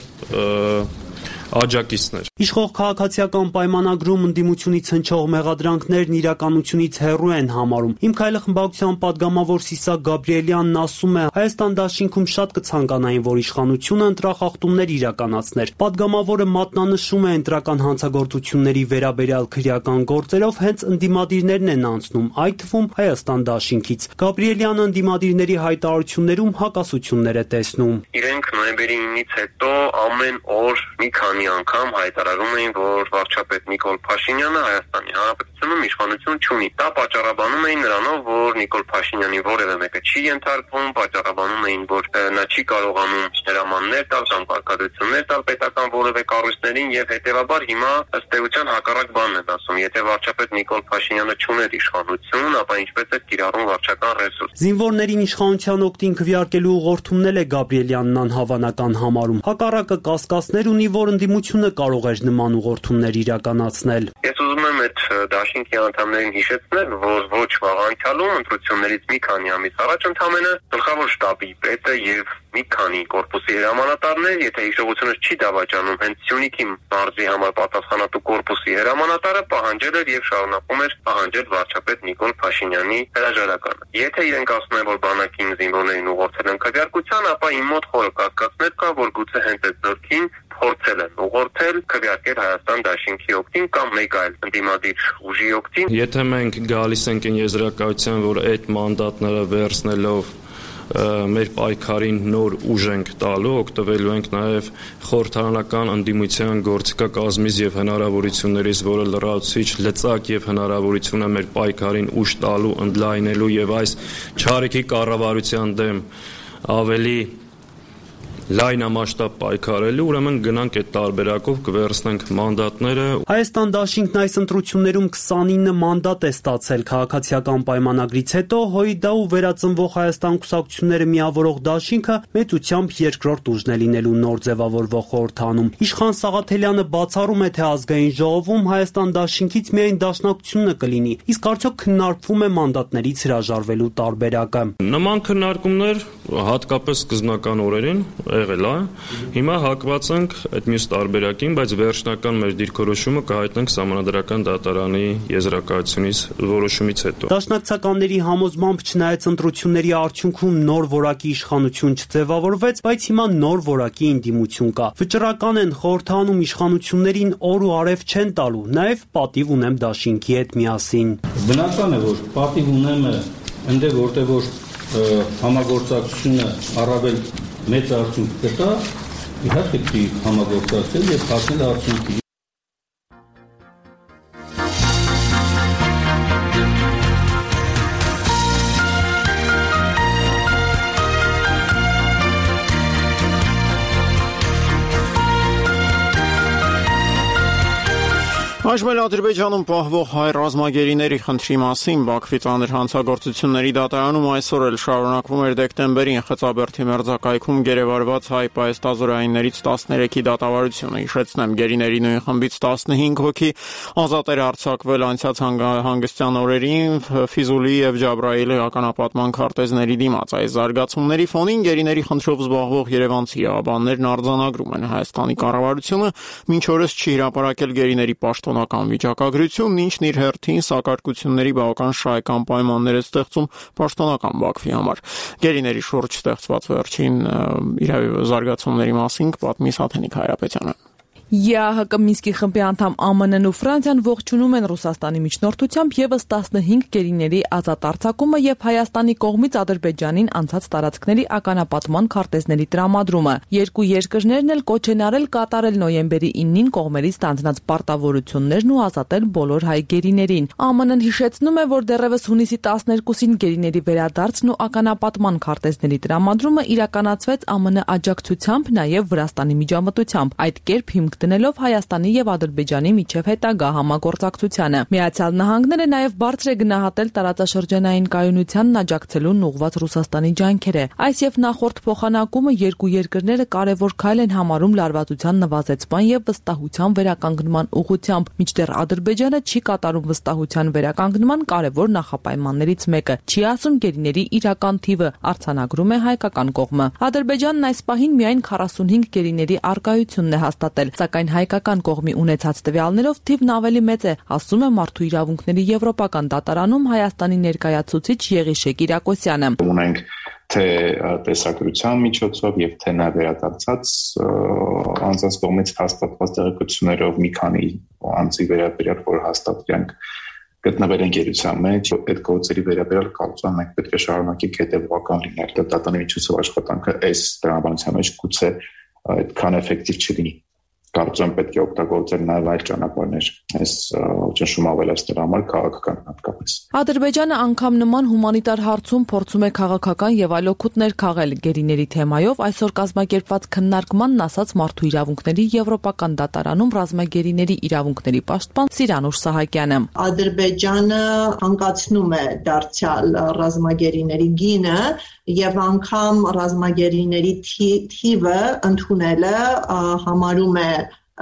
աջակիցներ։ Իշխող քաղաքացիական պայմանագրում ընդդիմությունից հնչող մեղադրանքներն իրականությունից հեռու են համարում։ Իմ քայլը խմբակցության падգամավոր Սիսակ Գաբրիելյանն ասում է, Հայաստան դաշինքում շատ կցանկանային, որ իշխանությունը ընտրախախտումներ իրականացներ։ Падգամավորը մատնանշում է ընտրական հանցագործությունների վերաբերյալ քրեական գործերով հենց ընդդիմադիրներն են անցնում, այդ թվում Հայաստան դաշինքից։ Գաբրիելյանը ընդդիմադիրների հայտարարություններում հակասություններ է տեսնում։ Իրենք նոյեմբերի ինից հետո ամեն օր մի քանի անգամ հայտարարում էին, որ վարչապետ Նիկոլ Փաշինյանը Հայաստանի Հանրապետությունում իշխանություն չունի։ Դա պատճառաբանում էին նրանով, որ Նիկոլ Փաշինյանի որևէ մեկը չի ենթարկվում, պատճառաբանում էին, որ նա չի կարողանում հրամաններ տալ կամ պարտադրություններ տալ պետական որևէ կառույցներին եւ հետեւաբար հիմա ըստ էության հակառակ բանն են ասում։ Եթե վարչապետ Նիկոլ Փաշինյանը չուներ իշխանություն, ապա ինչպես է կիրառում վարչական ռեսուրս։ Զինվորներին իշխանության օգտին քվեարկելու ուղղորդումն էլ է Գաբրիելյանն անհավանական համարում։ Հակառակը կասկածներ ունի, որ ընդդիմությունը կարող էր նման ուղղորդումներ իրականացնել։ Ես ուզում եմ այդ դաշինքի անդամներին հիշեցնել, որ ոչ վաղ անցյալում ընտրություններից մի քանի ամիս առաջ ընդամենը գլխավոր շտաբի պետը եւ մի քանի կորպուսի հրամանատարներ, եթե հիշողությունս չի դավաճանում, հենց Սյունիքի մարզի համար պատասխանատու կորպուսի հրամանատարը պահանջել էր եւ շարունակում էր պահանջել վարչապետ Նիկոլ Փաշինյանի հրաժարականը։ Եթե իրենք ասում են, որ բանակին զինվորներին ուղղորդել են քվեարկության, ապա իմ մոտ խորը կասկածներ կա, որ գուցե հենց այդ ձեռքին փորձել են ուղղորդել քվեարկել Հայաստան դաշինքի օգտին կամ մեկ այլ ընդդիմադիր ուժի օգտին։ Եթե մենք գալիս ենք այն եզրակացության, որ այդ մանդատները վերցնելով մեր պայքարին նոր ուժ ենք տալու, օգտվելու ենք նաև խորհրդարանական ընդդիմության գործիքակազմից եւ հնարավորություններից, որը լրացուցիչ լծակ եւ հնարավորություն է մեր պայքարին ուժ տալու, ընդլայնելու եւ այս չարիքի կառավարության դեմ ավելի լայնամասշտաբ պայքարելու, ուրեմն գնանք այդ տարբերակով կվերցնենք մանդատները։ Հայաստան դաշինքն այս ընտրություններում քսանինը մանդատ է ստացել քաղաքացիական պայմանագրից հետո ՀՅԴ ու վերածնվող Հայաստան կուսակցությունները միավորող դաշինքը մեծությամբ երկրորդ ուժն է լինելու նոր ձևավորվող խորհրդանում։ Իշխան Սաղաթելյանը բացառում է, թե ազգային ժողովում Հայաստան դաշինքից միայն դաշնակցությունը կլինի, իսկ արդյոք քննարկվում է մանդատներից հրաժարվելու տարբերակը։ Նման քննարկումներ հատկապես սկզբնական օրերին եղել է։ Հիմա հակված ենք այդ մյուս տարբերակին, բայց վերջնական մեր դիրքորոշումը կհայտնենք Սահմանադրական դատարանի եզրակացությունից որոշումից հետո։ Դաշնակցականների համոզմամբ չնայած ընտրությունների արդյունքում նոր որակի իշխանություն չձևավորվեց, բայց հիմա նոր որակի ընդդիմություն կա։ Վճռական են խորհրդանում իշխանություններին օր ու արև չեն տալու, նաև պատիվ ունեմ դաշինքի հետ միասին։ Բնական է, որ պատիվ ունեմ այնտեղ որտեղ որ համագործակցությունը առավել մեծ արդյունք կտա, իհարկե պետք է համագործակցել եւ հասնել արդյունքի։ Այժմ Ադրբեջանում պահվող հայ ռազմագերիների խնդրի մասին Բաքվի ծանր հանցագործությունների դատարանում այսօր էլ շարունակվում էր դեկտեմբերին Խծաբերդի մերձակայքում գերեվարված հայ պայստազորայիններից տասներեքի դատավարությունը։ Հիշեցնեմ, գերիների նույն խմբից տասնհինգ հոգի ազատ էր արձակվել անցած հանգստյան օրերին Ֆիզուլի եւ Ջաբրայիլի ականապատման քարտեզների դիմաց։ Այս զարգացումների ֆոնին գերիների խնդրով զբաղվող երևանցի իրավաբաններն արձանագրում են Հայաստանի կառավարությունը մինչ օրս չի հրապարակել գերիների պաշտոնական վիճակագրությունն, ինչն իր հերթին սակարկությունների բավական շահեկան պայմաններ է ստեղծում պաշտոնական Բաքվի համար։ Գերիների շուրջ ստեղծված վերջին զարգացումների մասին կպատմի Սաթենիկ Հայրապետյանը։ ԵԱՀԿ Մինսկի խմբի անդամ ԱՄՆ-ն ու Ֆրանսիան ողջունում են Ռուսաստանի միջնորդությամբ եւս տասնհինգ գերիների ազատ արձակումը եւ Հայաստանի կողմից Ադրբեջանին անցած տարածքների ականապատման քարտեզների տրամադրումը։ Երկու երկրներն էլ կոչ են արել կատարել նոյեմբերի իննին կողմերից ստանձնած պարտավորություններն ու ազատել բոլոր հայ գերիներին։ ԱՄՆ-ն հիշեցնում է, որ դեռևս հունիսի տասներկուսին գերիների վերադարձն ու ականապատման քարտեզների տրամադրումը իրականացվեց ԱՄՆ աջակցությամբ, նաեւ Վրաստանի միջամտությամբ։ Այդ կերպ հիմք դնելով Հայաստանի եւ Ադրբեջանի միջև հետագա համագործակցությանը։ Միացյալ Նահանգները նաեւ բարձր է գնահատել տարածաշրջանային կայունությանն աջակցելուն ուղղված Ռուսաստանի ջանքերը։ Այս եւ նախորդ փոխանակումը երկու երկրները կարևոր քայլ են համարում լարվածության նվազեցման եւ վստահության վերականգնման ուղղությամբ, մինչդեռ Ադրբեջանը չի կատարում վստահության վերականգնման կարևոր նախապայմաններից մեկը, չի ասում գերիների իրական թիվը, արձանագրում է հայկական կողմը։ Ադրբեջանն այս պահին միայն քառասունհինգ գերիների առկայությունն է հաստատել, սակայն հայկական կողմի ունեցած տվյալներով թիվն ավելի մեծ է, ասում է Մարդու իրավունքների եվրոպական դատարանում Հայաստանի ներկայացուցիչ Եղիշե Կիրակոսյանը։ Ունենք թե տեսագրության միջոցով եւ թե նա վերադարձած անձանց կողմից հաստատված տեղեկություններով մի քանի անձի վերաբերյալ, որ հաստատվենք գտնվել են գերության մեջ, այդ գործերի վերաբերյալ կարծում եմ մենք պետք է շարունակենք հետևողական լինել։ Դատարանի միջոցով աշխատանքը այս տրամաբանության մեջ գուցե այդքան էֆեկտիվ չլինի։ Կարծում եմ պետք է օգտագործել նաև այլ ճանապարհներ այս ճնշումը ավելացնելու համար քաղաքական հատկապես։ Ադրբեջանը անգամ նման հումանիտար հարցում փորձում է քաղաքական եւ այլ օգուտներ քաղել գերիների թեմայով այսօր կազմակերպված քննարկմանն ասաց Մարդու իրավունքների եվրոպական դատարանում ռազմագերիների իրավունքների պաշտպան Սիրանուշ Սահակյանը։ Ադրբեջանը հանգացնում է դարձյալ ռազմագերիների գինը եւ անգամ ռազմագերիների թիվը ընդունելը համարում է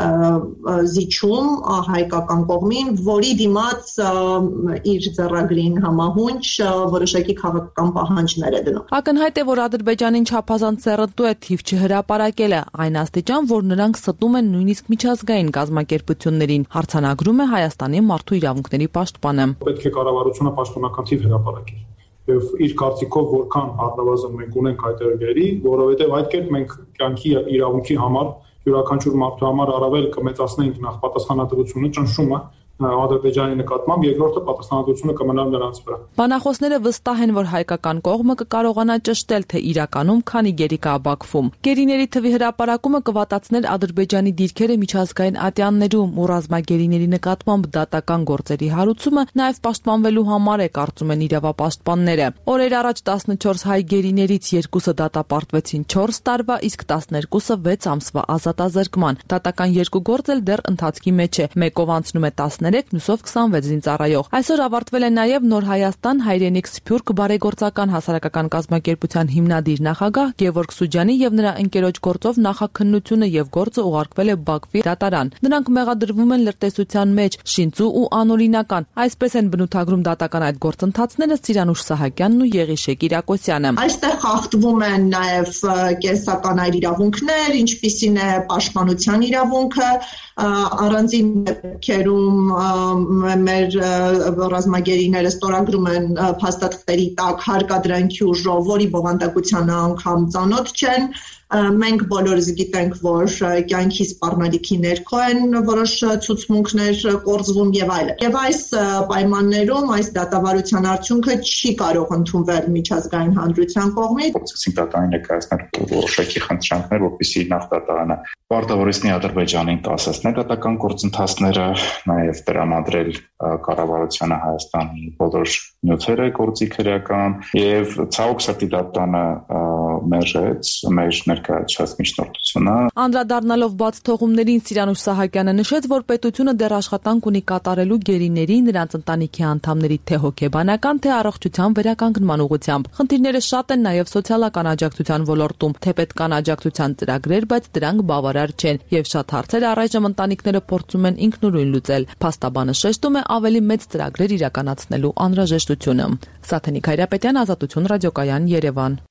զիջում հայկական կողմին, որի դիմաց իր ձեռագրին համահունչ որոշակի քաղաքական պահանջներ է դնում։ Ակնհայտ է, որ Ադրբեջանին չափազանց սեռնտու է թիվ չհրապարակելը, այն աստիճան, որ նրանք ստում են նույնիսկ միջազգային կազմակերպություններին, հարցանագրում է Հայաստանի Մարդու իրավունքների պաշտպանը։ Պետք է կառավարությունը պաշտոնական թիվ հրապարակի։ Եվ իր կարծիքով որքան առնվազն մենք ունենք այդ երգերի, որովհետև այդ կերպ մենք կյանքի իրավունքի համար յուրաքանչյուր մարդու համար առավել կմեծացնենք նախ պատասխանատվությունը, ճնշումը Ադրբեջանի նկատմամբ, երկրորդը պատասխանատվությունը կմնա նրանց վրա։ Բանախոսները վստահ են, որ հայկական կողմը կկարողանա ճշտել, թե իրականում քանի գերի կա Բաքվում։ Գերիների թվի հրապարակումը կվատացներ Ադրբեջանի դիրքերը միջազգային ատյաններում ու ռազմագերիների նկատմամբ դատական գործերի հարուցումը նաև պաշտպանվելու համար է, կարծում են իրավապաշտպանները։ Օրեր առաջ տասնչորս հայ գերիներից երկուսը դատապարտվեցին չորս տարվա, իսկ տասներկուսը վեց ամսվա ազատազրկման։ Դատական երկու գործ էլ դեռ ընթացքի մեջ է։ Մեկով անցնում է տասներեք, մյուսով քսանվեց զինծառայող։ Այսօր ավարտվել է նաև Նոր Հայաստան հայրենիք Սփյուռք բարեգործական հասարակական կազմակերպության հիմնադիր նախագահ Գևորգ Սուջյանի եւ նրա ընկերոջ գործով նախաքննությունը եւ գործը ուղարկվել է Բաքվի դատարան։ Նրանք մեղադրվում են լրտեսության մեջ, շինծու ու անօրինական։ Այսպես են բնութագրում դատական այդ գործընթացները Սիրանուշ Սահակյանն ու Եղիշե Կիրակոսյանը։ Այստեղ խախտվում են նաև կենսական այլ իրավունքներ, ինչպիսին է պաշտպանության իրավունքը, առանձին դեպքերում մեր ռազմագերիները ստորագրում են փաստաթղթերի տակ հարկադրանքի ուժով, որի բովանդակությանը անգամ ծանոթ չեն։ Մենք բոլորս գիտենք, որ կյանքի սպառնալիքի ներքո են որոշ ցուցմունքներ կորձվում եւ այլն։ Եվ այս պայմաններում այս դատավարության արդյունքը չի կարող ընդունվել միջազգային հանրության կողմից։ Փորձեցինք դատարանին ներկայացնել որոշակի խնդրանքներ, որպեսզի նախ դատարանը պարտավորեցնի Ադրբեջանին կասեցնել դատական գործընթացները, նաեւ տրամադրել կառավարությանը Հայաստանի բոլոր նյութերը գործիք քրեական եւ ցավոք սրտի դա տանը մերժեց մեր ներկայացած միջնորդությունը։ Անդրադառնալով բաց թողումներին Սիրանուշ Սահակյանը նշեց, որ պետությունը դեռ աշխատանք ունի կատարելու գերիների, նրանց ընտանիքի անդամների թե հոգեբանական, թե առողջության վերականգնման ուղղությամբ։ Խնդիրները շատ են նաև սոցիալական աջակցության ոլորտում, թեպետ կան աջակցության ծրագրեր, բայց դրանք բավարար չեն եւ շատ հարցեր առայժմ ընտանիքները փորձում են ինքնուրույն լուծել։ Փաստաբանը շեշտում է ավելի մեծ ծրագրեր իրականացնելու անհրաժեշտությունը։ Սաթենիկ Հայրապետյան, Ազատություն ռադիոկայան, Երևան։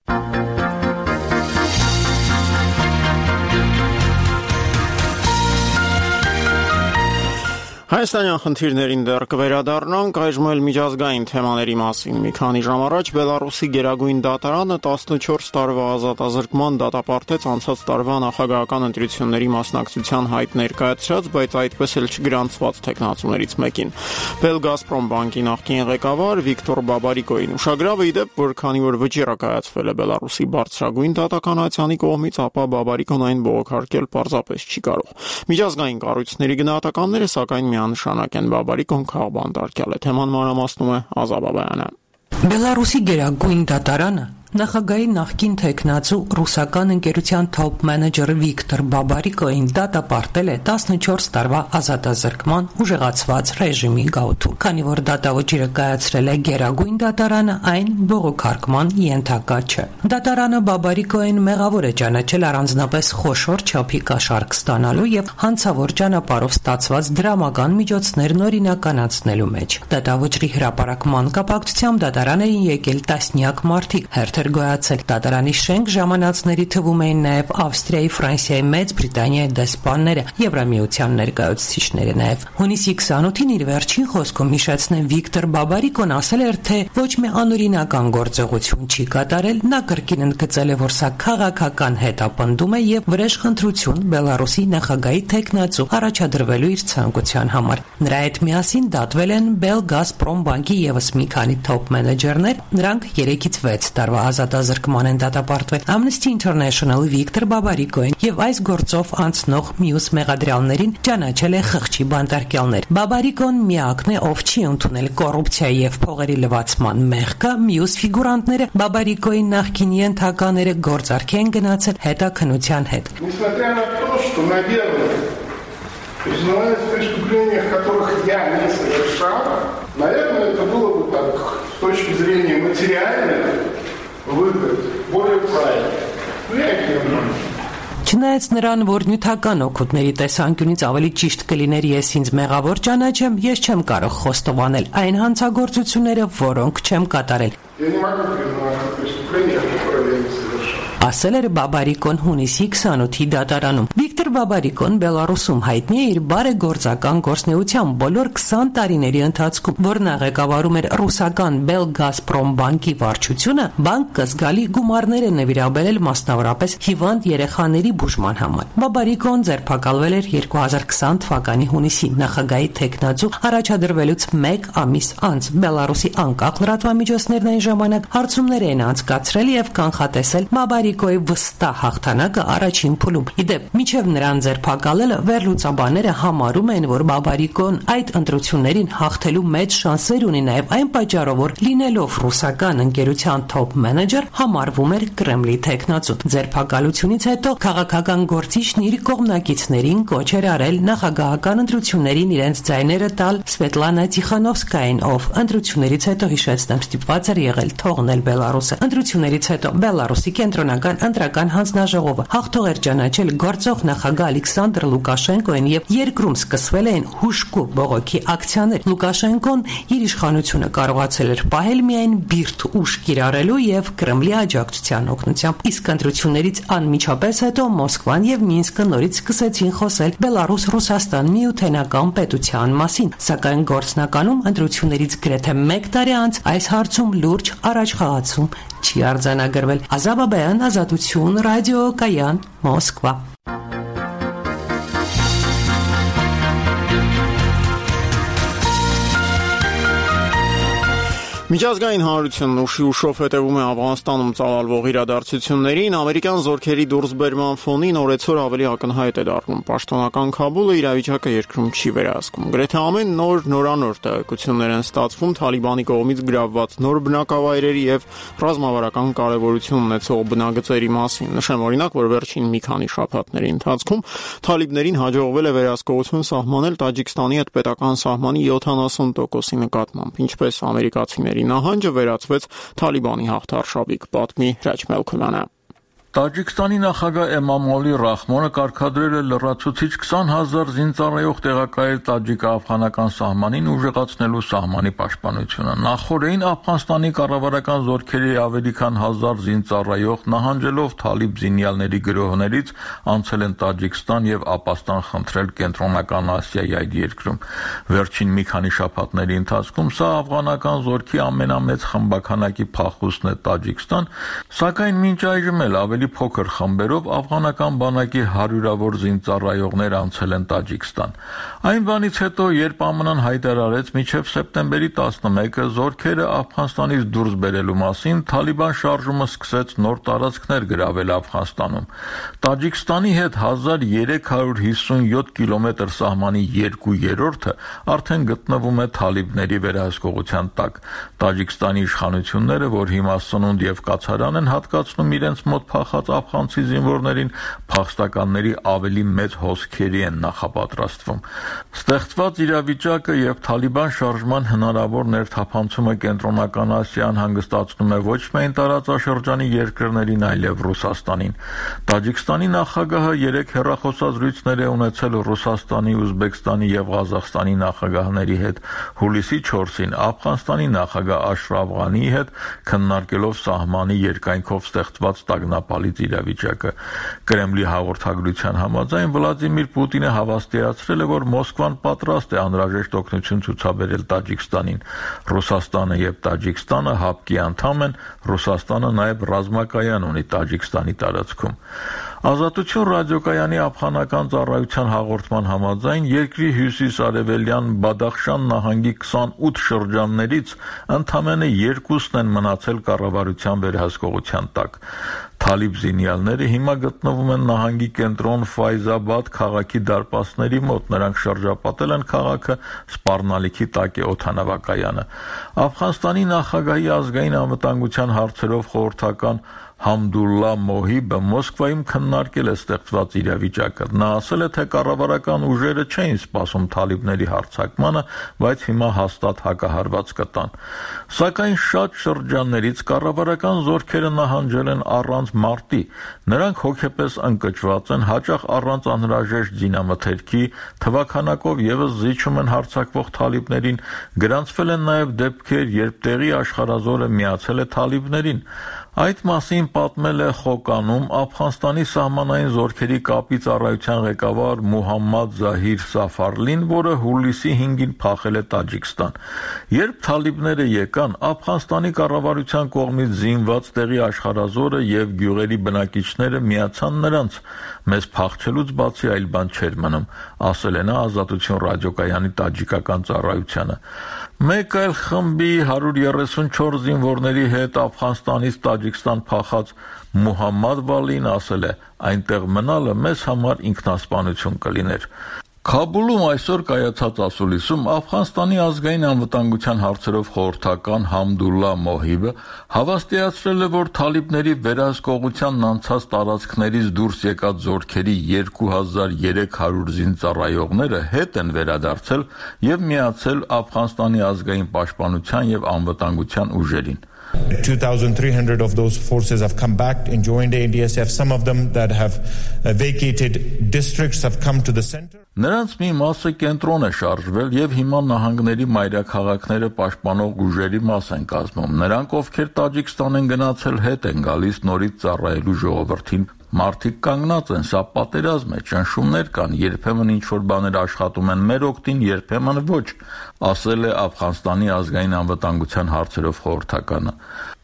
Հայաստանյան խնդիրներին դեռ կվերադառնանք, այժմ էլ միջազգային թեմաների մասին։ Մի քանի ժամ առաջ Բելարուսի գերագույն դատարանը տասնչորս տարվա ազատազրկման դատապարտեց անցած տարվա նախագահական ընտրությունների մասնակցության հայտ ներկայացրած, բայց այդպես էլ չգրանցված թեկնածուներից մեկին։ Belgazprom բանկի նախկին ղեկավար Վիկտոր Բաբարիկոին ուշագրավ է դեպ, որ քանի որ վճիռը կայացվել է Բելարուսի բարձրագույն դատականացանի կողմից, ապա Բաբարիկոն այն բողոքարկել պարզապես չի կարող։ Միջազգային կառույցների գնահատականները սակայն նշանակ են Բաբարիկոն քաղբանտարկյալ է։ Թեման մանրամասնում է Ազա Բաբայանը։ Բելարուսի գերագույն դատարանը նախագահի նախկին թեկնածու ռուսական ընկերության top մենեջեր Վիկտոր Բաբարիկոին դատապարտել է տասնչորս տարվա ազատազրկման ուժեղացված ռեժիմի գաղութում։ Քանի որ դատավճիռը կայացրել է գերագույն դատարանը, այն բողոքարկման ենթակա չէ։ Դատարանը Բաբարիկոին մեղավոր է ճանաչել առանձնապես խոշոր չափի կաշառք ստանալու եւ հանցավոր ճանապարհով ստացված դրամական միջոցներ նորինականացնելու մեջ։ Դատավճռի հրապարակման կապակցությամբ դատարան էին եկել տասնյակ մարդիկ։ Գոյացել դատարանի շենք ժամանածների թվում էին նաև Ավստրիայի, Ֆրանսիայի, Մեծ Բրիտանիայի դեսպանները, Եվրամիության ներկայացուցիչները նաև։ Հունիսի քսանութին իր վերջին խոսքում հիշեցնեն Վիկտոր Բաբարիկոն ասել էր, թե ոչ մի անօրինական գործողություն չի կատարել, նա կրկին ընդգծել է, որ սա քաղաքական հետապնդում է եւ վրեժխնդրություն Բելարուսի նախագահի թեկնածու առաջադրվելու իր ցանկության համար։ Նրա հետ միասին դատվել են Belgazprom բանկի եւս մի քանի top մենեջերներ, նրանք երեքից վեց տարվա ազատազրկման են դատապարտվել։ Amnesty International-ը Վիկտոր Բաբարիկոին եւ այս գործով անցնող մյուս մեղադրյալներին ճանաչել է խղճի բանտարկյալներ։ Բաբարիկոն միակն է, ով չի ընդունել կոռուպցիայի եւ փողերի լվացման մեղքը, մյուս ֆիգուրանտները Բաբարիկոյի նախկին ենթակաները գործարք են գնացել հետաքննության հետ։ Несмотря на то, что, наверное, признаваясь в преступлениях, которых я не совершал, наверное, это было бы так, с точки зрения материальной, выход более правильный. Но я их не знаю. Չնայած նրան, որ նյութական օգուտների տեսանկյունից ավելի ճիշտ կլիներ ես ինձ մեղավոր ճանաչեմ, ես չեմ կարող խոստովանել այն հանցագործությունները, որոնք չեմ կատարել։ Я не могу признавать преступления, которые я не совершал. Ասել էր Բաբարիկոն հունիսի քսանութի դատարանում։ Վիկտոր Բաբարիկոն Բելարուսում հայտնի է իր բարեգործական գործնեությամբ բոլոր քսան տարիների ընթացքում, որն ղեկավարում էր ռուսական Belgazprom բանկի վարչությունը, բանկը զգալի գումարներ է նվիրաբերել մասնավորապես հիվանդ երեխաների բուժման համար։ Բաբարիկոն ձերբակալվել էր երկու հազար քսան թվականի հունիսին նախագահի թեկնածու առաջադրվելուց մեկ ամիս անց։ Բելարուսի անկախ լրատվամիջոցներն այն ժամանակ հարցումներ են անցկացրել եւ կանխատեսել Բաբարիկոյի վստահ հաղթանակը առաջին փուլում։ Իդեպ, մինչև նրան ձերբակալելը վերլուծաբանները համարում են, որ Բաբարիկոն այդ ընտրություններին հաղթելու մեծ շանսեր ունի նաև այն պատճառով, որ լինելով ռուսական ընկերության top մենեջեր համարվում էր Կրեմլի թեկնածու։ Ձերբակալությունից հետո քաղաքական գործիչն իր կողմնակիցներին կոչ էր արել նախագահական ընտրություններին իրենց ձայները տալ Սվետլանա Տիխանովսկային, ով ընտրություններից հետո հիշեցնեմ ստիպված էր եղել թողնել Բելարուսը։ Ընտրություններից հետո Բելարուսի կենտրոնական ընտրական հանձնաժողովը հաղթող էր ճանաչել գործող նախագահ Ալեքսանդր Լուկաշենկոին եւ երկրում սկսվել էին հուժկու բողոքի ակցիաներ։ Լուկաշենկոն իր իշխանությունը կարողացել էր պահել միայն բիրտ ուժ կիրառելու եւ Կրեմլի աջակցության օգնությամբ։ Իսկ ընտրություններից անմիջապես հետո Մոսկվան եւ Մինսկը նորից սկսեցին խոսել Բելարուս-Ռուսաստան միութենական պետության մասին, սակայն գործնականում ընտրություններից գրեթե մեկ տարի անց այս հարցում լուրջ առաջխաղացում չի արձանագրվել։ Ազա Բաբայան, Ազատություն ռադիոկայան, Մոսկվա։ Միջազգային հանրությունն ուշի ուշով հետևում է Աֆղանստանում ծավալվող իրադարձություններին, ամերիկյան զորքերի դուրսբերման ֆոնին օրեցօր ավելի ակնհայտ է դառնում։ Պաշտոնական Քաբուլը իրավիճակը երկրում չի վերահսկում։ Գրեթե ամեն նոր նորանոր տեղեկություններ են ստացվում Թալիբանի կողմից գրավված նոր բնակավայրերի եւ ռազմավարական կարեւորություն ունեցող բնագծերի մասին։ Նշեմ օրինակ, որ վերջին մի քանի շաբաթների ընթացքում Թալիբներին հաջողվել է վերահսկողություն սահմանել Տաջիկստանի հետ պետական սահմանի յոթանասուն տոկոսի նկատմամբ, ինչպես ամերիկացիների նահանջը վերածվեց Թալիբանի հաղթարշավի, պատմի Հրաչ Մելքոնյանը։ Տաջիկստանի նախագահ Էմամոլի Ռախմոնը կարգադրել է լրացուցիչ քսան հազար զինծառայող տեղակայել տաջիկ-աֆղանական սահմանին ուժեղացնելու սահմանի պաշտպանությունը։ Նախորդին Աֆղանստանի կառավարական զորքերի ավելի քան հազար զինծառայող նահանջելով Թալիբ զինյալների գրոհներից անցել են Տաջիկստան եւ ապաստան խնդրել Կենտրոնական Ասիայի այդ երկրում։ Վերջին մի քանի շաբաթների ընթացքում սա աֆղանական զորքի ամենամեծ խմբականակի փախուստն է Տաջիկստան, սակայն մինչ այժմ էլ ավելի փոքր խմբերով աֆղանական բանակի հարյուրավոր զինծառայողներ անցել են Տաջիկստան։ Այն բանից հետո, երբ ԱՄՆ-ն հայտարարեց մինչև սեպտեմբերի տասնմեկը զորքերը Աֆղանստանից դուրս բերելու մասին, Թալիբան շարժումը սկսեց նոր տարածքներ գրավել Աֆղանստանում։ Տաջիկստանի հետ հազար երեք հարյուր հիսունյոթ կիլոմետր սահմանի երկու երրորդը արդեն գտնվում է Թալիբների վերահսկողության տակ։ Տաջիկստանի իշխանությունները, որ հիմա սնունդ եւ կացարան են հատկացնում իրենց մոտ փախած աֆղանցի զինվորներին, փախստականների ավելի մեծ հոսքերի են նախապատրաստվում։ Ստեղծված իրավիճակը եւ Թալիբան շարժման հնարավոր ներթափանցումը Կենտրոնական Ասիան հանգստացնում է ոչ միայն տարածաշրջանի երկրներին, այլև Ռուսաստանին։ Տաջիկստանի նախագահը երեք հեռախոսազրույցներ է ունեցել Ռուսաստանի, Ուզբեկստանի եւ Ղազախստանի նախագահների հետ։ Հուլիսի չորսին Աֆղանստանի նախագահ Աշրաֆ Ղանիի հետ քննարկելով սահմանի երկայնքով ստեղծված տագնապալից իրավիճակը։ Կրեմլի հաղորդագրության համաձայն Վլադիմիր Պուտինը հավաստիացրել է, որ Մոսկվան պատրաստ է անհրաժեշտ օգնություն ցուցաբերել Տաջիկստանին։ Ռուսաստանը եւ Տաջիկստանը հապկի անդամ են, Ռուսաստանը նաեւ ռազմակայան ունի Տաջիկստանի տարածքում։ Ազատություն ռադիոկայանի աֆղանական ծառայության հաղորդման համաձայն երկրի հյուսիս-արևելյան Բադախշան նահանգի քսանութ շրջաններից ընդամենը երկուսն են մնացել կառավարության վերահսկողության տակ։ Թալիբ զինյալները հիմա գտնվում են նահանգի կենտրոն Ֆայզաբադ քաղաքի դարպասների մոտ, նրանք շրջապատել են քաղաքը, սպառնալիքի տակ է օդանավակայանը։ Աֆղանստանի նախագահի ազգային անվտանգության հարցերով խորհրդական Համդուլլա Մոհիբը Մոսկվայում քննարկել է ստեղծված իրավիճակը։ Նա ասել է, թե կառավարական ուժերը չէին սպասում Թալիբների հարձակմանը, բայց հիմա հաստատ հակահարված կտան։ Սակայն շատ շրջաններից կառավարական զորքերը նահանջել են առանց մարտի։ Նրանք հոգեպես ընկճված են, հաճախ առանց անհրաժեշտ զինամթերքի, թվաքանակով եւս զիջում են հարձակվող Թալիբներին։ Գրանցվել են նաեւ դեպքեր, երբ տեղի աշխարհազորը միացել է Թալիբներին։ Այդ մասին պատմել է Խոկանում Աֆղանստանի սահմանային զորքերի կապի ծառայության ղեկավար Մուհամմադ Զահիր Սաֆարլին, որը հուլիսի հինգին փախել է Տաջիկստան։ Երբ Թալիբները եկան, Աֆղանստանի կառավարության կողմից զինված տեղի աշխարհազորը եւ գյուղերի բնակիչները միացան նրանց։ Մեզ փախչելուց բացի այլ բան չէր մնում, ասել է նա Ազատություն ռադիոկայանի տաջիկական ծառայությանը։ Մեկ այլ խմբի հարյուր երեսունչորս զինվորների հետ Աֆղանստանից Տաջիկստան փախած Մուհամմադ Վալին ասել է. «Այնտեղ մնալը մեզ համար ինքնասպանություն կլիներ»։ Քաբուլում այսօր կայացած ասուլիսում Աֆղանստանի ազգային անվտանգության հարցերով խորհրդական Համդուլլա Մոհիբը հավաստիացրել է, որ Թալիբների վերահսկողությանն անցած տարածքներից դուրս եկած զորքերի երկու հազար երեք հարյուր զինծառայողները հետ են վերադարձել եւ միացել Աֆղանստանի ազգային պաշտպանության եւ անվտանգության ուժերին։ two thousand three hundred of those forces have come back and joined the A D S F. Some of them that have uh, vacated districts have come to the center. Նրանց մի մասը կենտրոն է շարժվել եւ հիմա նահանգների մայրաքաղաքները պաշտպանող ուժերի մաս են կազմում։ Նրանք, ովքեր Տաջիկստան են գնացել, հետ են գալիս նորից ծառայելու ժողովրդին։ Մարդիկ կանգնած են, սա պատերազմ է, ճնշումներ կան, երբեմն ինչ-որ բաներ աշխատում են մեր օգտին, երբեմն ոչ, ասել է Աֆղանստանի ազգային անվտանգության հարցերով խորհրդականը։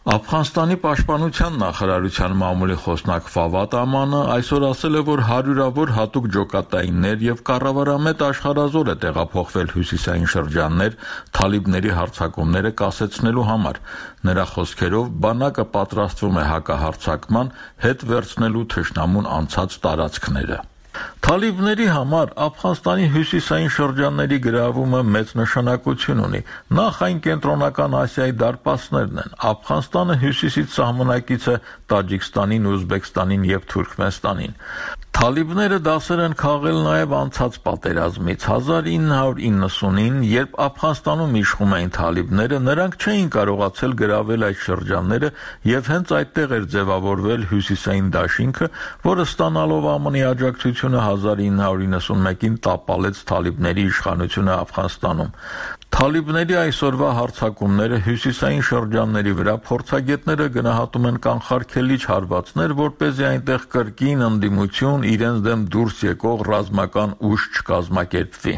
Աֆղանստանի պաշտպանության նախարարության մամուլի խոսնակ Ֆավադ Ամանը այսօր ասել է, որ հարյուրավոր հատուկ ջոկատայիններ եւ կառավարամետ աշխարհազոր է տեղափոխվել հյուսիսային շրջաններ թալիբների հարձակումները կասեցնելու համար։ Նրա խոսքերով բանակը պատրաստվում է հակահարձակման, հետ վերցնելու թշնամուն անցած տարածքները։ Թալիբների համար Աֆղանստանի հյուսիսային շրջանների գրավումը մեծ նշանակություն ունի։ Նախ այն կենտրոնական Ասիայի դարպասներն են։ Աֆղանստանը հյուսիսից սահմանակից է Տաջիկստանին, Ուզբեկստանին եւ Թուրքմենստանին։ Թալիբները դասեր են քաղել նաև անցած պատերազմից հազար ինը հարյուր իննսունին, երբ Աֆղանստանում իշխում էին թալիբները, նրանք չէին կարողացել գրավել այդ շրջանները եւ հենց այդտեղ էր ձևավորվել հյուսիսային դաշինքը, որը ստանալով ԱՄՆ-ի աջակցությունը հազար ինը հարյուր իննսունմեկին տապալեց թալիբների իշխանությունը Աֆղանստանում։ Թալիբների այսօրվա հարձակումները հյուսիսային շրջանների վրա փորձագետները գնահատում են կանխարգելիչ հարվածներ, որպեսզի այնտեղ կրկին ընդդիմություն իրենց դեմ դուրս եկող ռազմական ուժ չկազմակերպվի։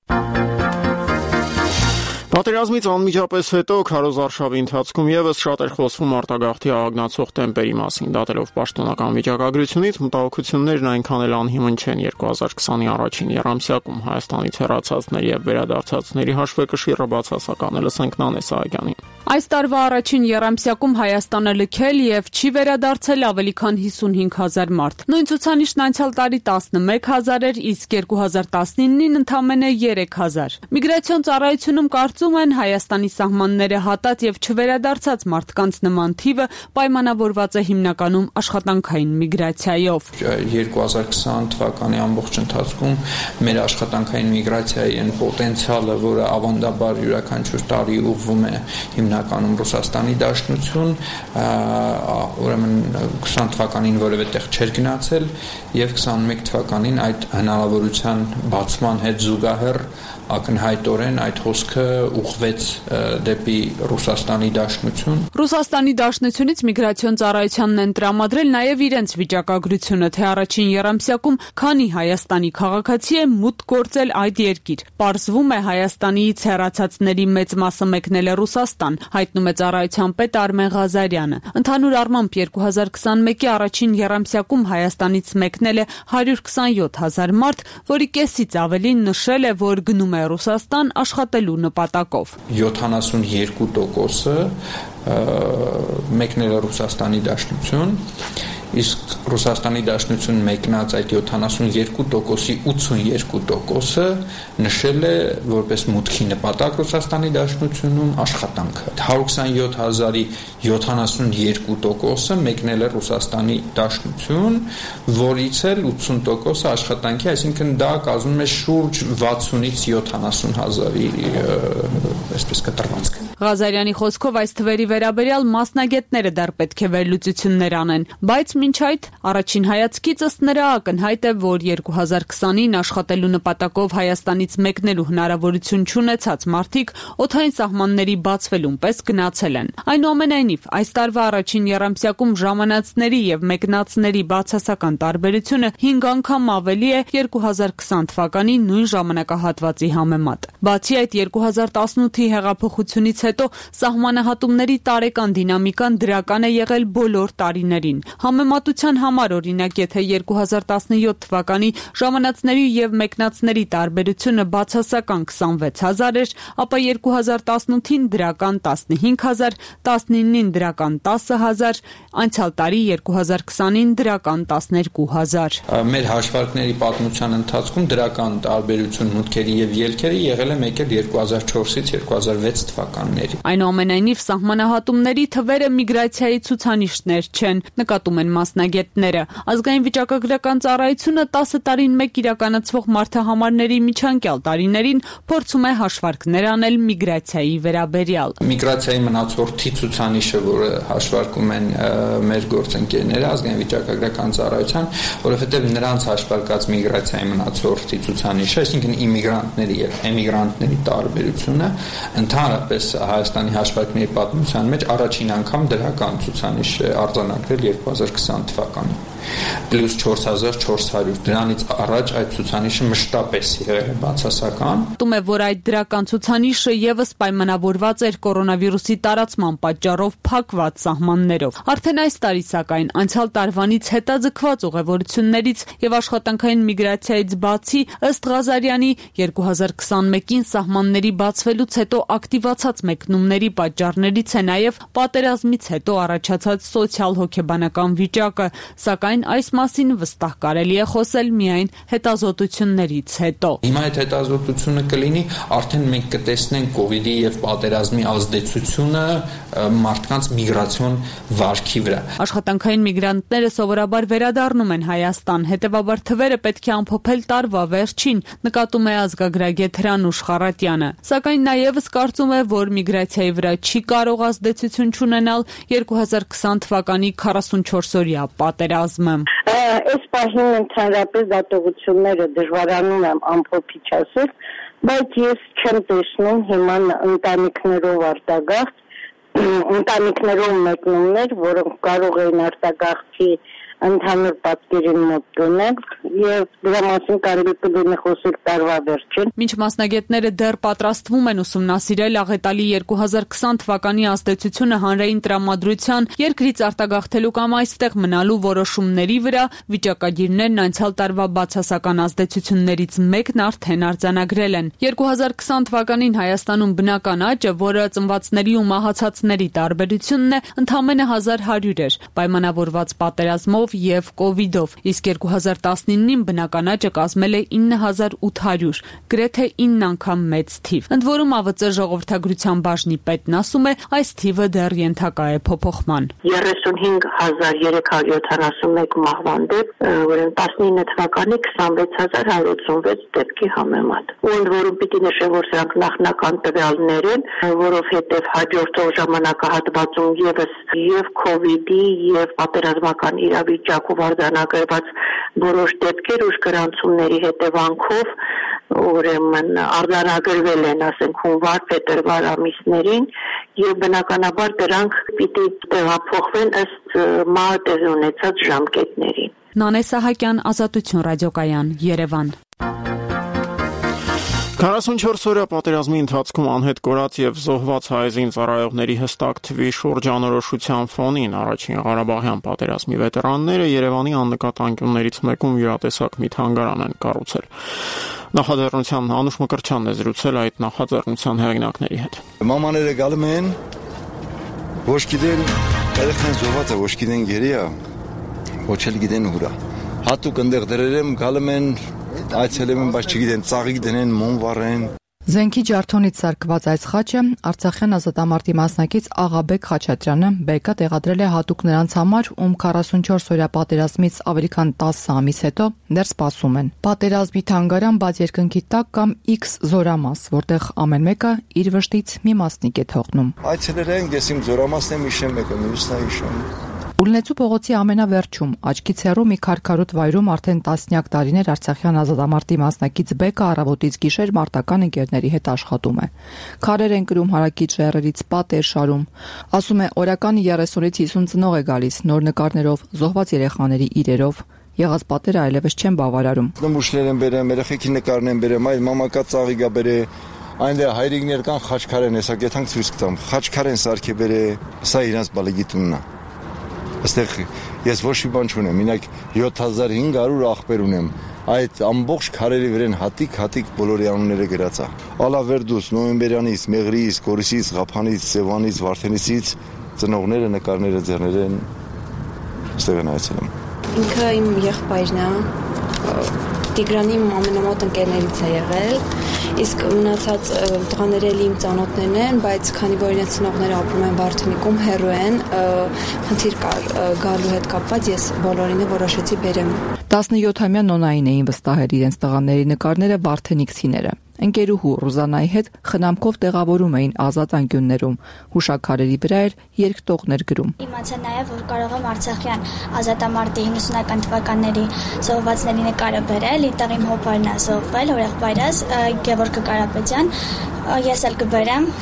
Պատերազմից անմիջապես հետո քարոզարշավի ընթացքում եւս շատ էր խոսվում արտագաղթի աղագնացող տեմպերի մասին։ Դատելով պաշտոնական վիճակագրությունից, մտահոգություններն այնքան էլ անհիմն չեն։ երկու հազար քսանի առաջին եռամսյակում Հայաստանից հեռացածների եւ վերադարձածների հաշվեկշիռը բացասական է։ Լսենք Նանե Սահակյանին։ Այս տարվա առաջին եռամսյակում Հայաստանը լքել եւ չի վերադարձել ավելի քան հիսունհինգ հազար մարդ։ Նույն ցուցանիշն անցյալ տարի տասնմեկ հազար էր, իսկ երկու հազար տասնինին ընդամենը երեք հազար։ Միգրացիոն ծառայությունում կարծում են Հայաստանի սահմանները հատած եւ չվերադարձած մարդկանց նման թիվը պայմանավորված է հիմնականում աշխատանքային միգրացիայով։ երկու հազար քսան թվականի ամբողջ ընթացքում մեր աշխատանքային միգրացիայի այն պոտենցիալը, որը ավանդաբար յուրաքանչյուր տարի ուղղվում է հիմնականում Ռուսաստանի Դաշնություն, ուրեմն քսան թվականին որևէ տեղ չէր գնացել եւ քսանմեկ թվականին այդ հնարավորության բացման հետ զուգահեռ ակնհայտորեն այդ հոսքը ուղղվեց դեպի Ռուսաստանի Դաշնություն։ Ռուսաստանի Դաշնությունից միգրացիոն ծառայությանն են տրամադրել նաև իրենց վիճակագրությունը, թե առաջին եռամսյակում քանի Հայաստանի քաղաքացի է մուտք գործել այդ երկիր։ Պարզվում է Հայաստանից հեռացածների մեծ մասը մեկնել է Ռուսաստան, հայտնում է ծառայության պետ Արմեն Ղազարյանը։ Ընդհանուր առմամբ երկու հազար քսանմեկի առաջին եռամսյակում Հայաստանից մեկնել է հարյուր քսանյոթ հազար մարդ, որի կեսից ավելին նշել է, որ գնում է Ռուսաստան աշխատելու նպատակով։ յոթանասունյոթ տոկոսը մեկնել է Ռուսաստանի Դաշնություն, իսկ Ռուսաստանի Դաշնություն մեկնած այդ յոթանասունյոթ տոկոսի ութսունյոթ տոկոսը նշել է որպես մուտքի նպատակ Ռուսաստանի Դաշնությունում աշխատանքը։ հարյուր քսանյոթ հազարի յոթանասունյոթ տոկոսը մեկնել է Ռուսաստանի Դաշնություն, որից էլ ութսուն տոկոսը աշխատանքի, այսինքն դա կազմում է շուրջ վաթսունից յոթանասուն հազարի այսպես կտրվածք։ Ղազարյանի խոսքով այս թվերի վերաբերյալ մասնագետները դեռ պետք է վերլուծություններ անեն, բայց մինչ այդ առաջին հայացքից ըստ նրա ակնհայտ է, որ երկու հազար քսանին աշխատելու նպատակով Հայաստանից մեկնելու հնարավորություն չունեցած մարդիկ օդային սահմանների բացվելուն պես գնացել են։ Այնուամենայնիվ, այս տարվա առաջին եռամսյակում ժամանածների եւ մեկնածների բացասական տարբերությունը հինգ անգամ ավելի է երկու հազար քսան թվականի նույն ժամանակահատվածի համեմատ։ Բացի այդ, երկու հազար տասնութի հեղափոխությունից հետո սահմանահատումների տարեկան դինամիկան դրական է եղել բոլոր տարիներին։ Համեմատության համար, օրինակ, եթե երկու հազար տասնյոթ թվականի ժամանածների եւ մեկնածների տարբերությունը բացասական քսանվեց հազար էր, ապա երկու հազար տասնութին դրական տասնհինգ հազար, տասնինին դրական տասը հազար, անցյալ տարի երկու հազար քսանին դրական տասներկու հազար։ Մեր հաշվարկների պատմության ընթացքում դրական տարբերություն մուտքերի եւ ելքերի եղել է մեկ էլ երկու հազար չորսից երկու հազար վեց թվականների։ Այնուամենայնիվ սահմանահատումների թվերը միգրացիայի ցուցանիշներ չեն, նկատում են մասնագետները։ Ազգային վիճակագրական ծառայությունը տասը տարին մեկ իրականացվող մարդահամարների միջանկյալ տարիներին փորձում է հաշվարկներ անել միգրացիայի վերաբերյալ։ Միգրացիայի մնացորդի ցուցանիշը, որը հաշվարկում են մեր գործընկերները ազգային վիճակագրական ծառայության, որովհետև նրանց հաշվարկած միգրացիայի մնացորդի ցուցանիշը, այսինքն իմիգրանտների եւ էմիգրանտների տարբերությունը ընդհանրապես Հայաստանի հաշվարկների պատմության մեջ առաջին անգամ դրական ցուցանիշ արձանագրել երկու հազար քսան թվականին պլյուս չորս հազար չորս հարյուր դրանից առաջ այդ ցուցանիշը մշտապես եղել է բացասական։ Տում է, որ այդ դրական ցուցանիշը եւս պայմանավորված էր կորոնավիրուսի տարածման պատճառով փակված սահմաններով։ Արդեն այս տարի, սակայն, անցյալ տարվանից հետաձգված ուղևորություններից եւ աշխատանքային միգրացիայից բացի, ըստ Ղազարյանի, երկու հազար քսանմեկին սահմանների բացվելուց հետո ակտիվացած մեկնումների պատճառներից է նաեւ պատերազմից հետո առաջացած սոցիալ-հոգեբանական վիճակը, սակայն այս մասին վստահ կարելի է խոսել միայն հետազոտություններից հետո։ Հիմա այդ հետազոտությունը կլինի, արդեն մենք կտեսնենք կոവിഡ്ի եւ պատերազմի ազդեցությունը մարդկանց միգրացիոն վարքի վրա։ Աշխատանքային միգրանտները սովորաբար վերադառնում են Հայաստան, հետեւաբար թվերը պետք է ամփոփել տարվա վերջին, նկատում է ազգագրագետ Հրանուշ Խառատյանը։ Սակայն նա եւս կարծում է, որ միգրացիայի վրա չի կարող ազդեցություն չունենալ երկու հազար քսան թվականի քառասունչորսօրյա պատերազմը։ Այս պահին ընդհանրապես դատողությունները դժվարանում եմ ամփոփիչ ասել, բայց ես չեմ տեսնում հիմա ընտանիքներով արտագաղթ, ընտանիքներով մեկնումներ, որոնք կարող էին արտագաղթի ընդհանուր պատկերին մոտ դնել եւ դրա մասին կարելի կլինի խոսել տարվա վերջին։ Մինչ մասնագետները դեռ պատրաստվում են ուսումնասիրել աղետալի երկու հազար քսան թվականի ազդեցությունը հանրային տրամադրության, երկրից արտագաղթելու կամ այստեղ մնալու որոշումների վրա, վիճակագիրներն անցյալ տարվա բացասական ազդեցություններից մեկն արդեն արձանագրել են։ երկու հազար քսան թվականին Հայաստանում բնական աճը, որը ծնվածների ու մահացածների տարբերությունն է, ընդամենը հազար հարյուր էր, պայմանավորված պատերազմով եւ կոവിഡ്ով, իսկ երկու հազար տասնինին բնական աճը կազմել է ինը հազար ութ հարյուր, գրեթե ինը անգամ մեծ թիվ։ Ընդ որում ԱՎԾ ժողովրդագրության բաժնի պետն ասում է, այս թիվը դեռ ենթակա է փոփոխման։ երեսունհինգ հազար երեք հարյուր յոթանասունմեկ մահվան դեպք, որն տասնինը թվականի քսանվեց հազար հարյուր ութսունվեց դեպքի համեմատ։ Ու ընդ որում պիտի նշեմ, որ սրանք նախնական տվյալներ են, որովհետև հաջորդող ժամանակահատվածում եւս եւ կոവിഡ്ի եւ պատերազմական իրավիճակով արձանագրված որոշ դեպքեր ուժ գրանցումների հետևանքով ուրեմն արձանագրվել են, ասենք, հունվար, փետրվար ամիսներին եւ բնականաբար դրանք պիտի տեղափոխվեն ըստ մահատեզ ունեցած ժամկետներին։ Նանե Սահակյան, Ազատություն ռադիոկայան, Երևան։ քառասունչորս-օրյա պատերազմի ընթացքում անհետ կորած եւ զոհված հայ զինծառայողների հստակ թվի շուրջանորոշության ֆոնին առաջին Ղարաբաղյան պատերազմի վետերանները Երևանի աննկատ անկյուններից մեկում յուրատեսակ մի թանգարան են կառուցել։ Նախաձեռնության Անուշ Մկրտչյանն է զրուցել այդ նախաձեռնության հեղինակների հետ։ Մամաները գալում են, ոչ գիտեն, երեխան զոհված է, ոչ գիտեն գերիա, ոչ էլ գիտեն ուրա։ Հատուկ ընդեղ դրել եմ, գալում են այցելում են, բայց չգիտեն, ծաղիկ դնեն, մոմ վառեն։ Զենքի ջարդոնից սարքված այս խաչը Արցախյան ազատամարտի մասնակից Աղաբեկ Խաչատրյանը բեկա տեղադրել է հատուկ նրանց համար, ում քառասունչորս-օրյա պատերազմից ավելի քան տասը ամիս հետո դեռ սպասում են։ Պատերազմի թանգարան բաց երկնքի տակ կամ X զորամաս, որտեղ ամեն մեկը իր վշտից մի մասնիկ է թողնում։ Այցելել են, ես իմ զորամասն եմ հիշում, մեկը մյուսն է հիշում։ Ուլնեցու փողոցի ամենավերջում, աչքից հեռու մի քարքարոտ վայրում արդեն տասնյակ տարիներ Արցախյան ազատամարտի մասնակից Բեկը առավոտից գիշեր մարտական ընկերների հետ աշխատում է։ Քարեր են կրում հարակից ժայռերից, պատեր շարում։ Ասում է, օրական երեսունից հիսուն ծնող է գալիս նոր նկարներով, զոհված երեխաների իրերով։ Եղած պատերը այլևս չեն բավարարում։ Նմուշներ են բերեմ, երեխեքի նկարներ են բերեմ, այլ մամակա ծաղիկա բերե։ Այնտեղ հայրիկներ կան խաչքար են, հեսա գեթանք ցույց կտամ։ Խաչքար են սարքե բերե, սա իրանց բալեգիտունն է։ Այստեղ ես ոչ մի բան չունեմ, մենակ յոթ հազար հինգ հարյուր աղբեր ունեմ, այդ ամբողջ քարերի վրան հատիկ-հատիկ բոլորի անունները գրած է։ Ալավերդուս, նոյեմբերյանից, Մեղրիից, Կորիսից, Ղափանից, Սևանից, Վարդենիսից ծնողները նկարները ձեռներ են այստեղ են այցելում։ Ինքը իմ եղբայրն է, Տիգրանի ամենամոտ ընկերներից է եղել, իսկ մնացած տղաները իմ ծանոթներն են, բայց քանի որ իրենց ծնողները ապրում են Վարդենիկում, հեռու են, խնդիր կար գալու հետ կապված, ես բոլորին որոշեցի բերեմ։ տասնյոթամյա Նոնային էին վստահել իրենց տղաների նկարները վարդենիկցիները։ Ընկերուհու Ռուզանայի հետ խնամքով տեղավորում էին ազատ անկյուններում, հուշաքարերի վրա էր երկտողներ գրում։ Իմացա նաև, որ կարող եմ Արցախյան ազատամարտի իննսունական թվականների զոհվածների նկարը բերել, իդեղ իմ հոբարն է զոհվել, օրեղբայրս Գևորգ Կարապետյան, ես էլ կբերեմ,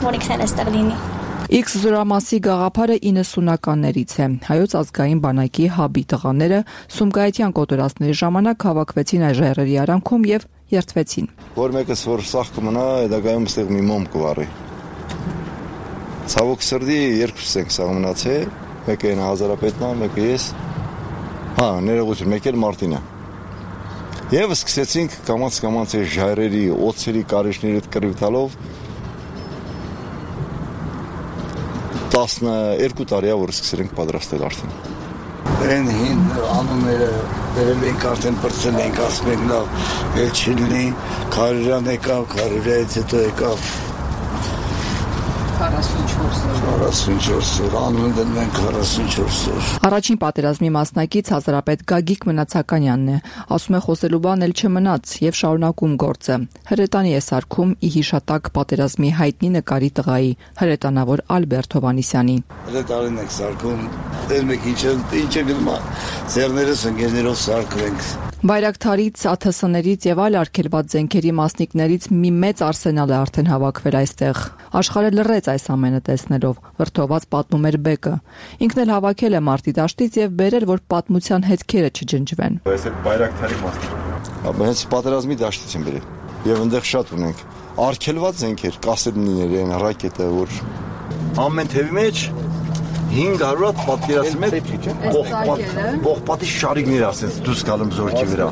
որինքն էստեղ լինի։ X զորամասի գաղափարը իննսունականներից է։ Հայոց ազգային բանակի հաբի տղաները Սումգայիթյան կոտորածների ժամանակ հավաքվեցին այս ժայռերի արանքում եւ երթվեցին։ Որ մեկս որ սաղ կմնա, հետագայում ստեղ մի մոմ կվարի։ Ցավոք սրտի երկուսս ենք սաղ մնացել, մեկը այն հազարապետն է, մեկը ես։ Հա, ներողություն, մեկը էլ Մարտինը։ Եվ սկսեցինք կամաց-կամաց այս ժայռերի, օձերի, կարիճների հետ կռիվ տալով տասներկու տարի է, որ սկսել ենք պատրաստել արդեն։ Այն հին անունները վերել ենք արդեն պրծել ենք, ասում ենք լավ, էլ չի լինի, Քարիրան եկավ, Քարիրայից հետո եկավ քառասունչորս օր, անուն դնում ենք քառասունչորս օր։ Առաջին պատերազմի մասնակից հազարապետ Գագիկ Մնացականյանն է, ասում է խոսելու բան էլ չմնաց եւ շարունակում գործը։ Հրետանի է սարքում ի հիշատակ պատերազմի հայտնի նկարի տղայի, հրետանավոր Ալբերտ Հովանիսյանի։ Հրետանին ենք սարքում, դեր մեկ ինչ է, ինչ է գլմա, ձեռներս ընկերներով սարքում ենք։ Բայրակթարից, ԱԹՍ-ներից եւ այլ արգելված զենքերի մասնիկներից մի մեծ արսենալ է արդեն հավաքվել այստեղ։ Աշխարհը լռեց այս ամենը տեսնելով, վրդոված պատմում էր Բեկը։ Ինքն էլ հավաքել է մարտի դաշտից եւ բերել, որ պատմության հետքերը չջնջվեն։ Այս է բայրակթարի մասնիկ։ Ապա հենց պատերազմի դաշտից են բերել։ Եվ այնտեղ շատ ունենք արգելված զենքեր, կասետներ, այն ռակետը, որ ամեն թևի մեջ հինգ հարյուր հատ պատկերացնում եք ողպատի շարիկներ ասենց դուրս գալում զորքի վրա։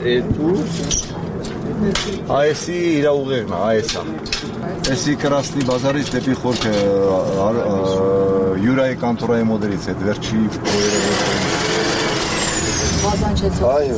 Այսի իր ուղեղն է, այսա։ Այսի Կրասնի բազարից դեպի խորքը Յուրայի կանտորայի մոդելից է, վերջի պրոյերը Այո,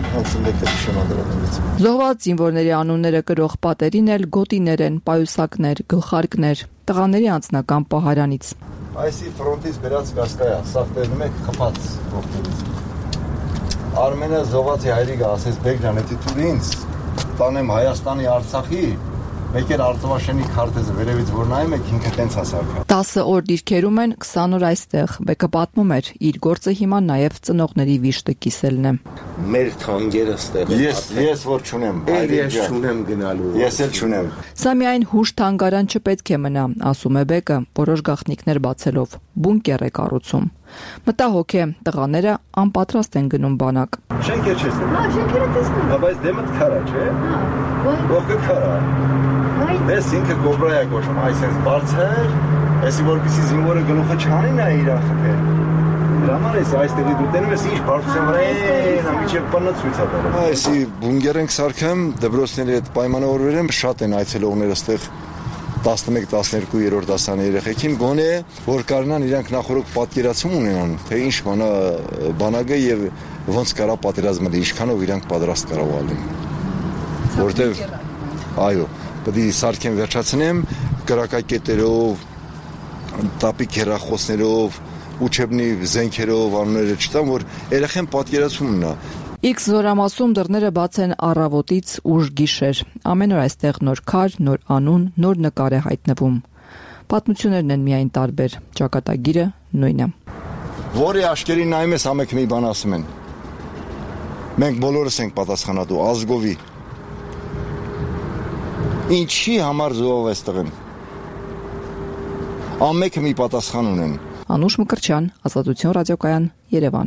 Զոհված զինվորների անունները կրող պատերին էլ գոտիներ են, պայուսակներ, գլխարկներ, տղաների անձնական պահարանից։ Այսի ֆրոնտից բերած կասկայա, սաղ տերնում եք խպած ողտերից։ Արմենը զոհվածի հայրիկը ասեց Բեգրան, էդի տուր ինձ, տանեմ Հայաստանի Արցախի, մեկ էլ Արծվաշենի քարտեզը վերևից որ նայում եք ինքը տենց հասարակա։ տասը օր դիրքերում են, քսան օր այստեղ։ Բեկը պատմում էր, իր գործը հիմա նաև ծնողների վիշտը կիսելն է։ Մեր թանգերը ստեղ են։ Ես ես որ չունեմ, ես չունեմ գնալու։ Ես էլ չունեմ։ Սա միայն հուշ թանգարան չպետք է մնա, ասում է Բեկը, որոշ գաղտնիքներ բացելով։ Բունկեր է կառուցում։ Մտահոգ է, տղաները անպատրաստ են գնում բանակ։ Շենքեր չես տեսնում։ Հա, շենքերը տեսնում եմ։ Բայց դեմդ քարա, չէ։ Հա, ողքը քարա։ Ես ինքը գոբրայա կոչում, այսպես բարձր, այսի որպեսի զինվորը գլուխը չանի նա իր խփել։ Դրա համար էս այստեղի դու տենում ես ինչ բարձրության վրա են, ամիջև բանը ցույց է տալու։ Այսի բունկեր ենք սարքում, դպրոցների հետ պայմանավորվել եմ, շատ են այցելողները այստեղ տասնմեկ տասներկու-րդ դասարանի երեխեքին գոնե որ կարողան իրանք նախորդ պատկերացում ունենան, թե ինչ բանա բանակը եւ ոնց կարա պատերազմը, ինչքանով իրանք պատրաստ կարող ալին։ Որտեւ այո, պետք է սարքեն վերջացնեմ կրակակետերով, տապիկ հեռախոսներով, ուչեբնի զենքերով անունները չտամ, որ երեխեն պատկերացում ունենա։ X զորամասում դռները բաց են առավոտից ուշ գիշեր։ Ամեն օր այստեղ նոր քար, նոր անուն, նոր նկար է հայտնվում։ Պատմություններն են միայն տարբեր, ճակատագիրը նույնը։ Որի աշկերին նայում ես ամեն մի բան ասում են։ Մենք բոլորս ենք պատասխանատու, ազգովի։ Ինչի համար զոհով է ստեղեն։ Ամենը մի պատասխան ունեն։ Անուշ Մկրտչյան, Ազատություն ռադիոկայան, Երևան։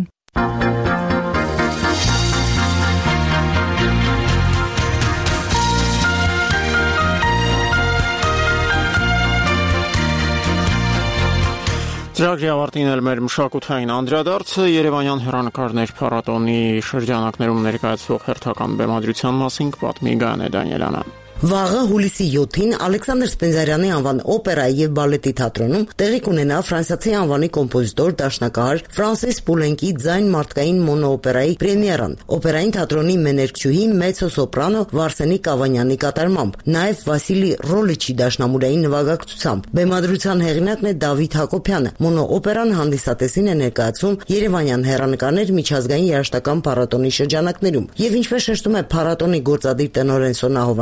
Ծրագրի ավարտին էլ մեր մշակութային անդրադարձը Երևանյան հեռանկարներ փառատոնի շրջանակներում ներկայացվող հերթական բեմադրության մասին կպատմի Գայանե Դանիելյանը։ Վաղը հուլիսի յոթին Ալեքսանդր Սպենդիարյանի անվան օպերայի եւ բալետի թատրոնում տեղի կունենա ֆրանսիացի անվանի կոմպոզիտոր դաշնակահար Ֆրանսիս Պուլենկի ձայն մարդկային մոնոօպերայի պրեմիերան։ Օպերային թատրոնի մեներկչուհի մեծո սոպրանո Վարսենի Կավանյանի կատարմամբ, նաեւ Վասիլի Ռոլիչի դաշնամուրային նվագակցությամբ։ Բեմադրության հեղինակն է Դավիթ Հակոբյանը։ Մոնոօպերան հանդիսատեսին է ներկայացում Երևանյան հեռանկարներ միջազգային երաժշտական փառատոնի շրջանակներում։ Եվ ինչպես շեշտում է փառատոնի գործադիր տնօրեն Սոնա Հովհաննիսյանը,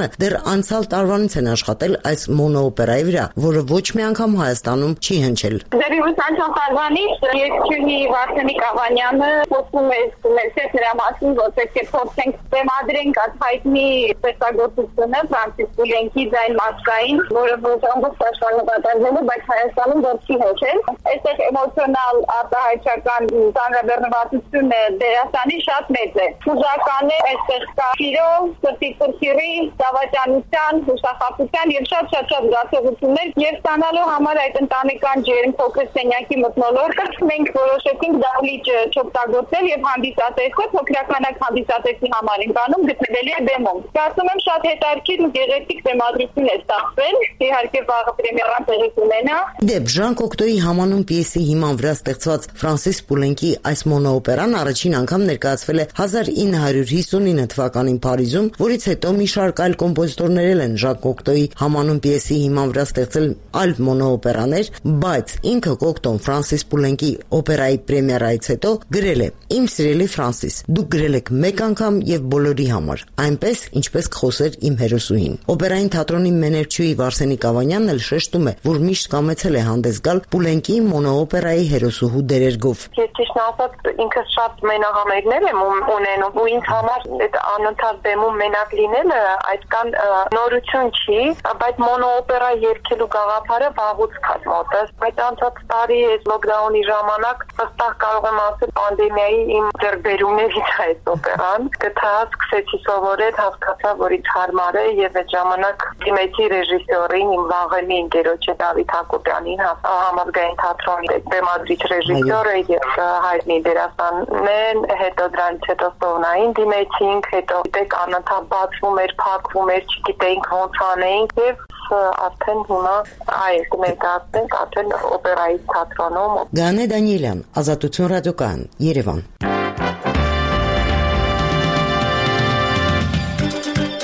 դեռ անցյալ տարվանից են աշխատել այս մոնոօպերայի վրա, որը ոչ մի անգամ Հայաստանում չի հնչել։ Դերևս անցյալ տարվանից երգչուհի Վարդանիկ Աղանյանը խոսում է մեծ նրա մասին, որ պետք է փորձենք բեմադրենք այդ հայտնի ստեղծագործությունը Ֆրանսիս Պուլենկի ձայն մաշկային, որը ոչ ամբողջ աշխարհում կատարվել է, բայց Հայաստանում դեռ չի հնչել։ Այստեղ էմոցիոնալ արտահայտչական ծանրաբեռնվածությունը դերասանի շատ մեծ է։ Մուզիկան է, այստեղ կա սիրո, սրտի կրքիրի, դավաճանության, հուսախաբության եւ շատ-շատ շատ զգացողություններ եւ ստանալու համար այդ ընտանեկան ջերմ փոքր սենյակի մթնոլորտը մենք որոշեցինք դահլիճը չօգտագործել եւ հանդիսատեսը փոքրականակ հանդիսատեսի համար ընկանում գտնվելի է բեմում։ Կարծում եմ շատ հետաքրքիր ու գեղեցիկ բեմադրություն է ստացվել։ Իհարկե վաղը պրեմիերան տեղի կունենա։ Դեպ Ժան Կոկտոյի համանուն պիեսի հիման վրա ստեղծված Ֆրանսիս Պուլենկի այս մոնոօպերան առաջին անգամ ներկայացվել է հազար ինը հարյուր հիսունինը թվականին Փարիզում, որից հետո մի շարք այլ կոմպոզիտորներ են Ժան Կոկտոյի համանուն պիեսի հիման վրա ստեղծել այլ մոնոօպերաներ, բայց ինքը Կոկտոն Ֆրանսիս Պուլենկի օպերայի պրեմիերայից հետո գրել է. «Իմ սիրելի Ֆրանսիս, դուք գրել եք մեկ անգամ եւ բոլորի համար, այնպես ինչպես կխոսեր իմ հերոսուհին»։ Օպերային թատրոնի մեներչուհի Վարսենիկ Ավանյանն էլ շեշտում է, որ միշտ կամեցել է հանդես գալ Պուլենկի մոնոօպերայի հերոսուհու դերերգով։ Ես ճիշտ ասած ինքս շատ մենահամերներ եմ ունենում ու ինձ համար այդ անընդհատ բեմում մենակ լինելը այդքան նորություն չի, բայց մոնոօպերա երգելու գաղափարը վաղուց կար մոտս։ Այդ անցած տարի այս լոկդաունի ժամանակ վստահ կարող եմ ասել պանդեմիայի իմ ձեռքբերումներից այս օպերան։ Գտա, սկսեցի սովորել, հասկացա, որ ինձ հարմար է եւ այդ ժամանակ դիմեցի ռեժիսորին, իմ վաղեմի ընկերոջը Դավիթ Հակոբյանին, համազգային թատրոնի բեմադրիչ ռեժիսորը եւ հայտնի դերասանն, հետո դրանից հետո Սովնային դիմեցինք, հետո դեք անընդհատ բացվում էր, փակվում էր, չգիտեինք ոնց անեինք եւ արդեն հիմա այ կներկայացնենք արդեն օպերայի թատրոնում։ Գանե Դանիելյան, Ազատություն ռադիոկայան, Երևան։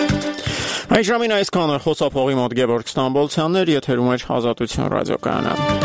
Այժմին այսքանը խոսափողի մոտ Գևորգ Ստամբոլցյանն էր, եթերում էր Ազատություն ռադիոկայանը։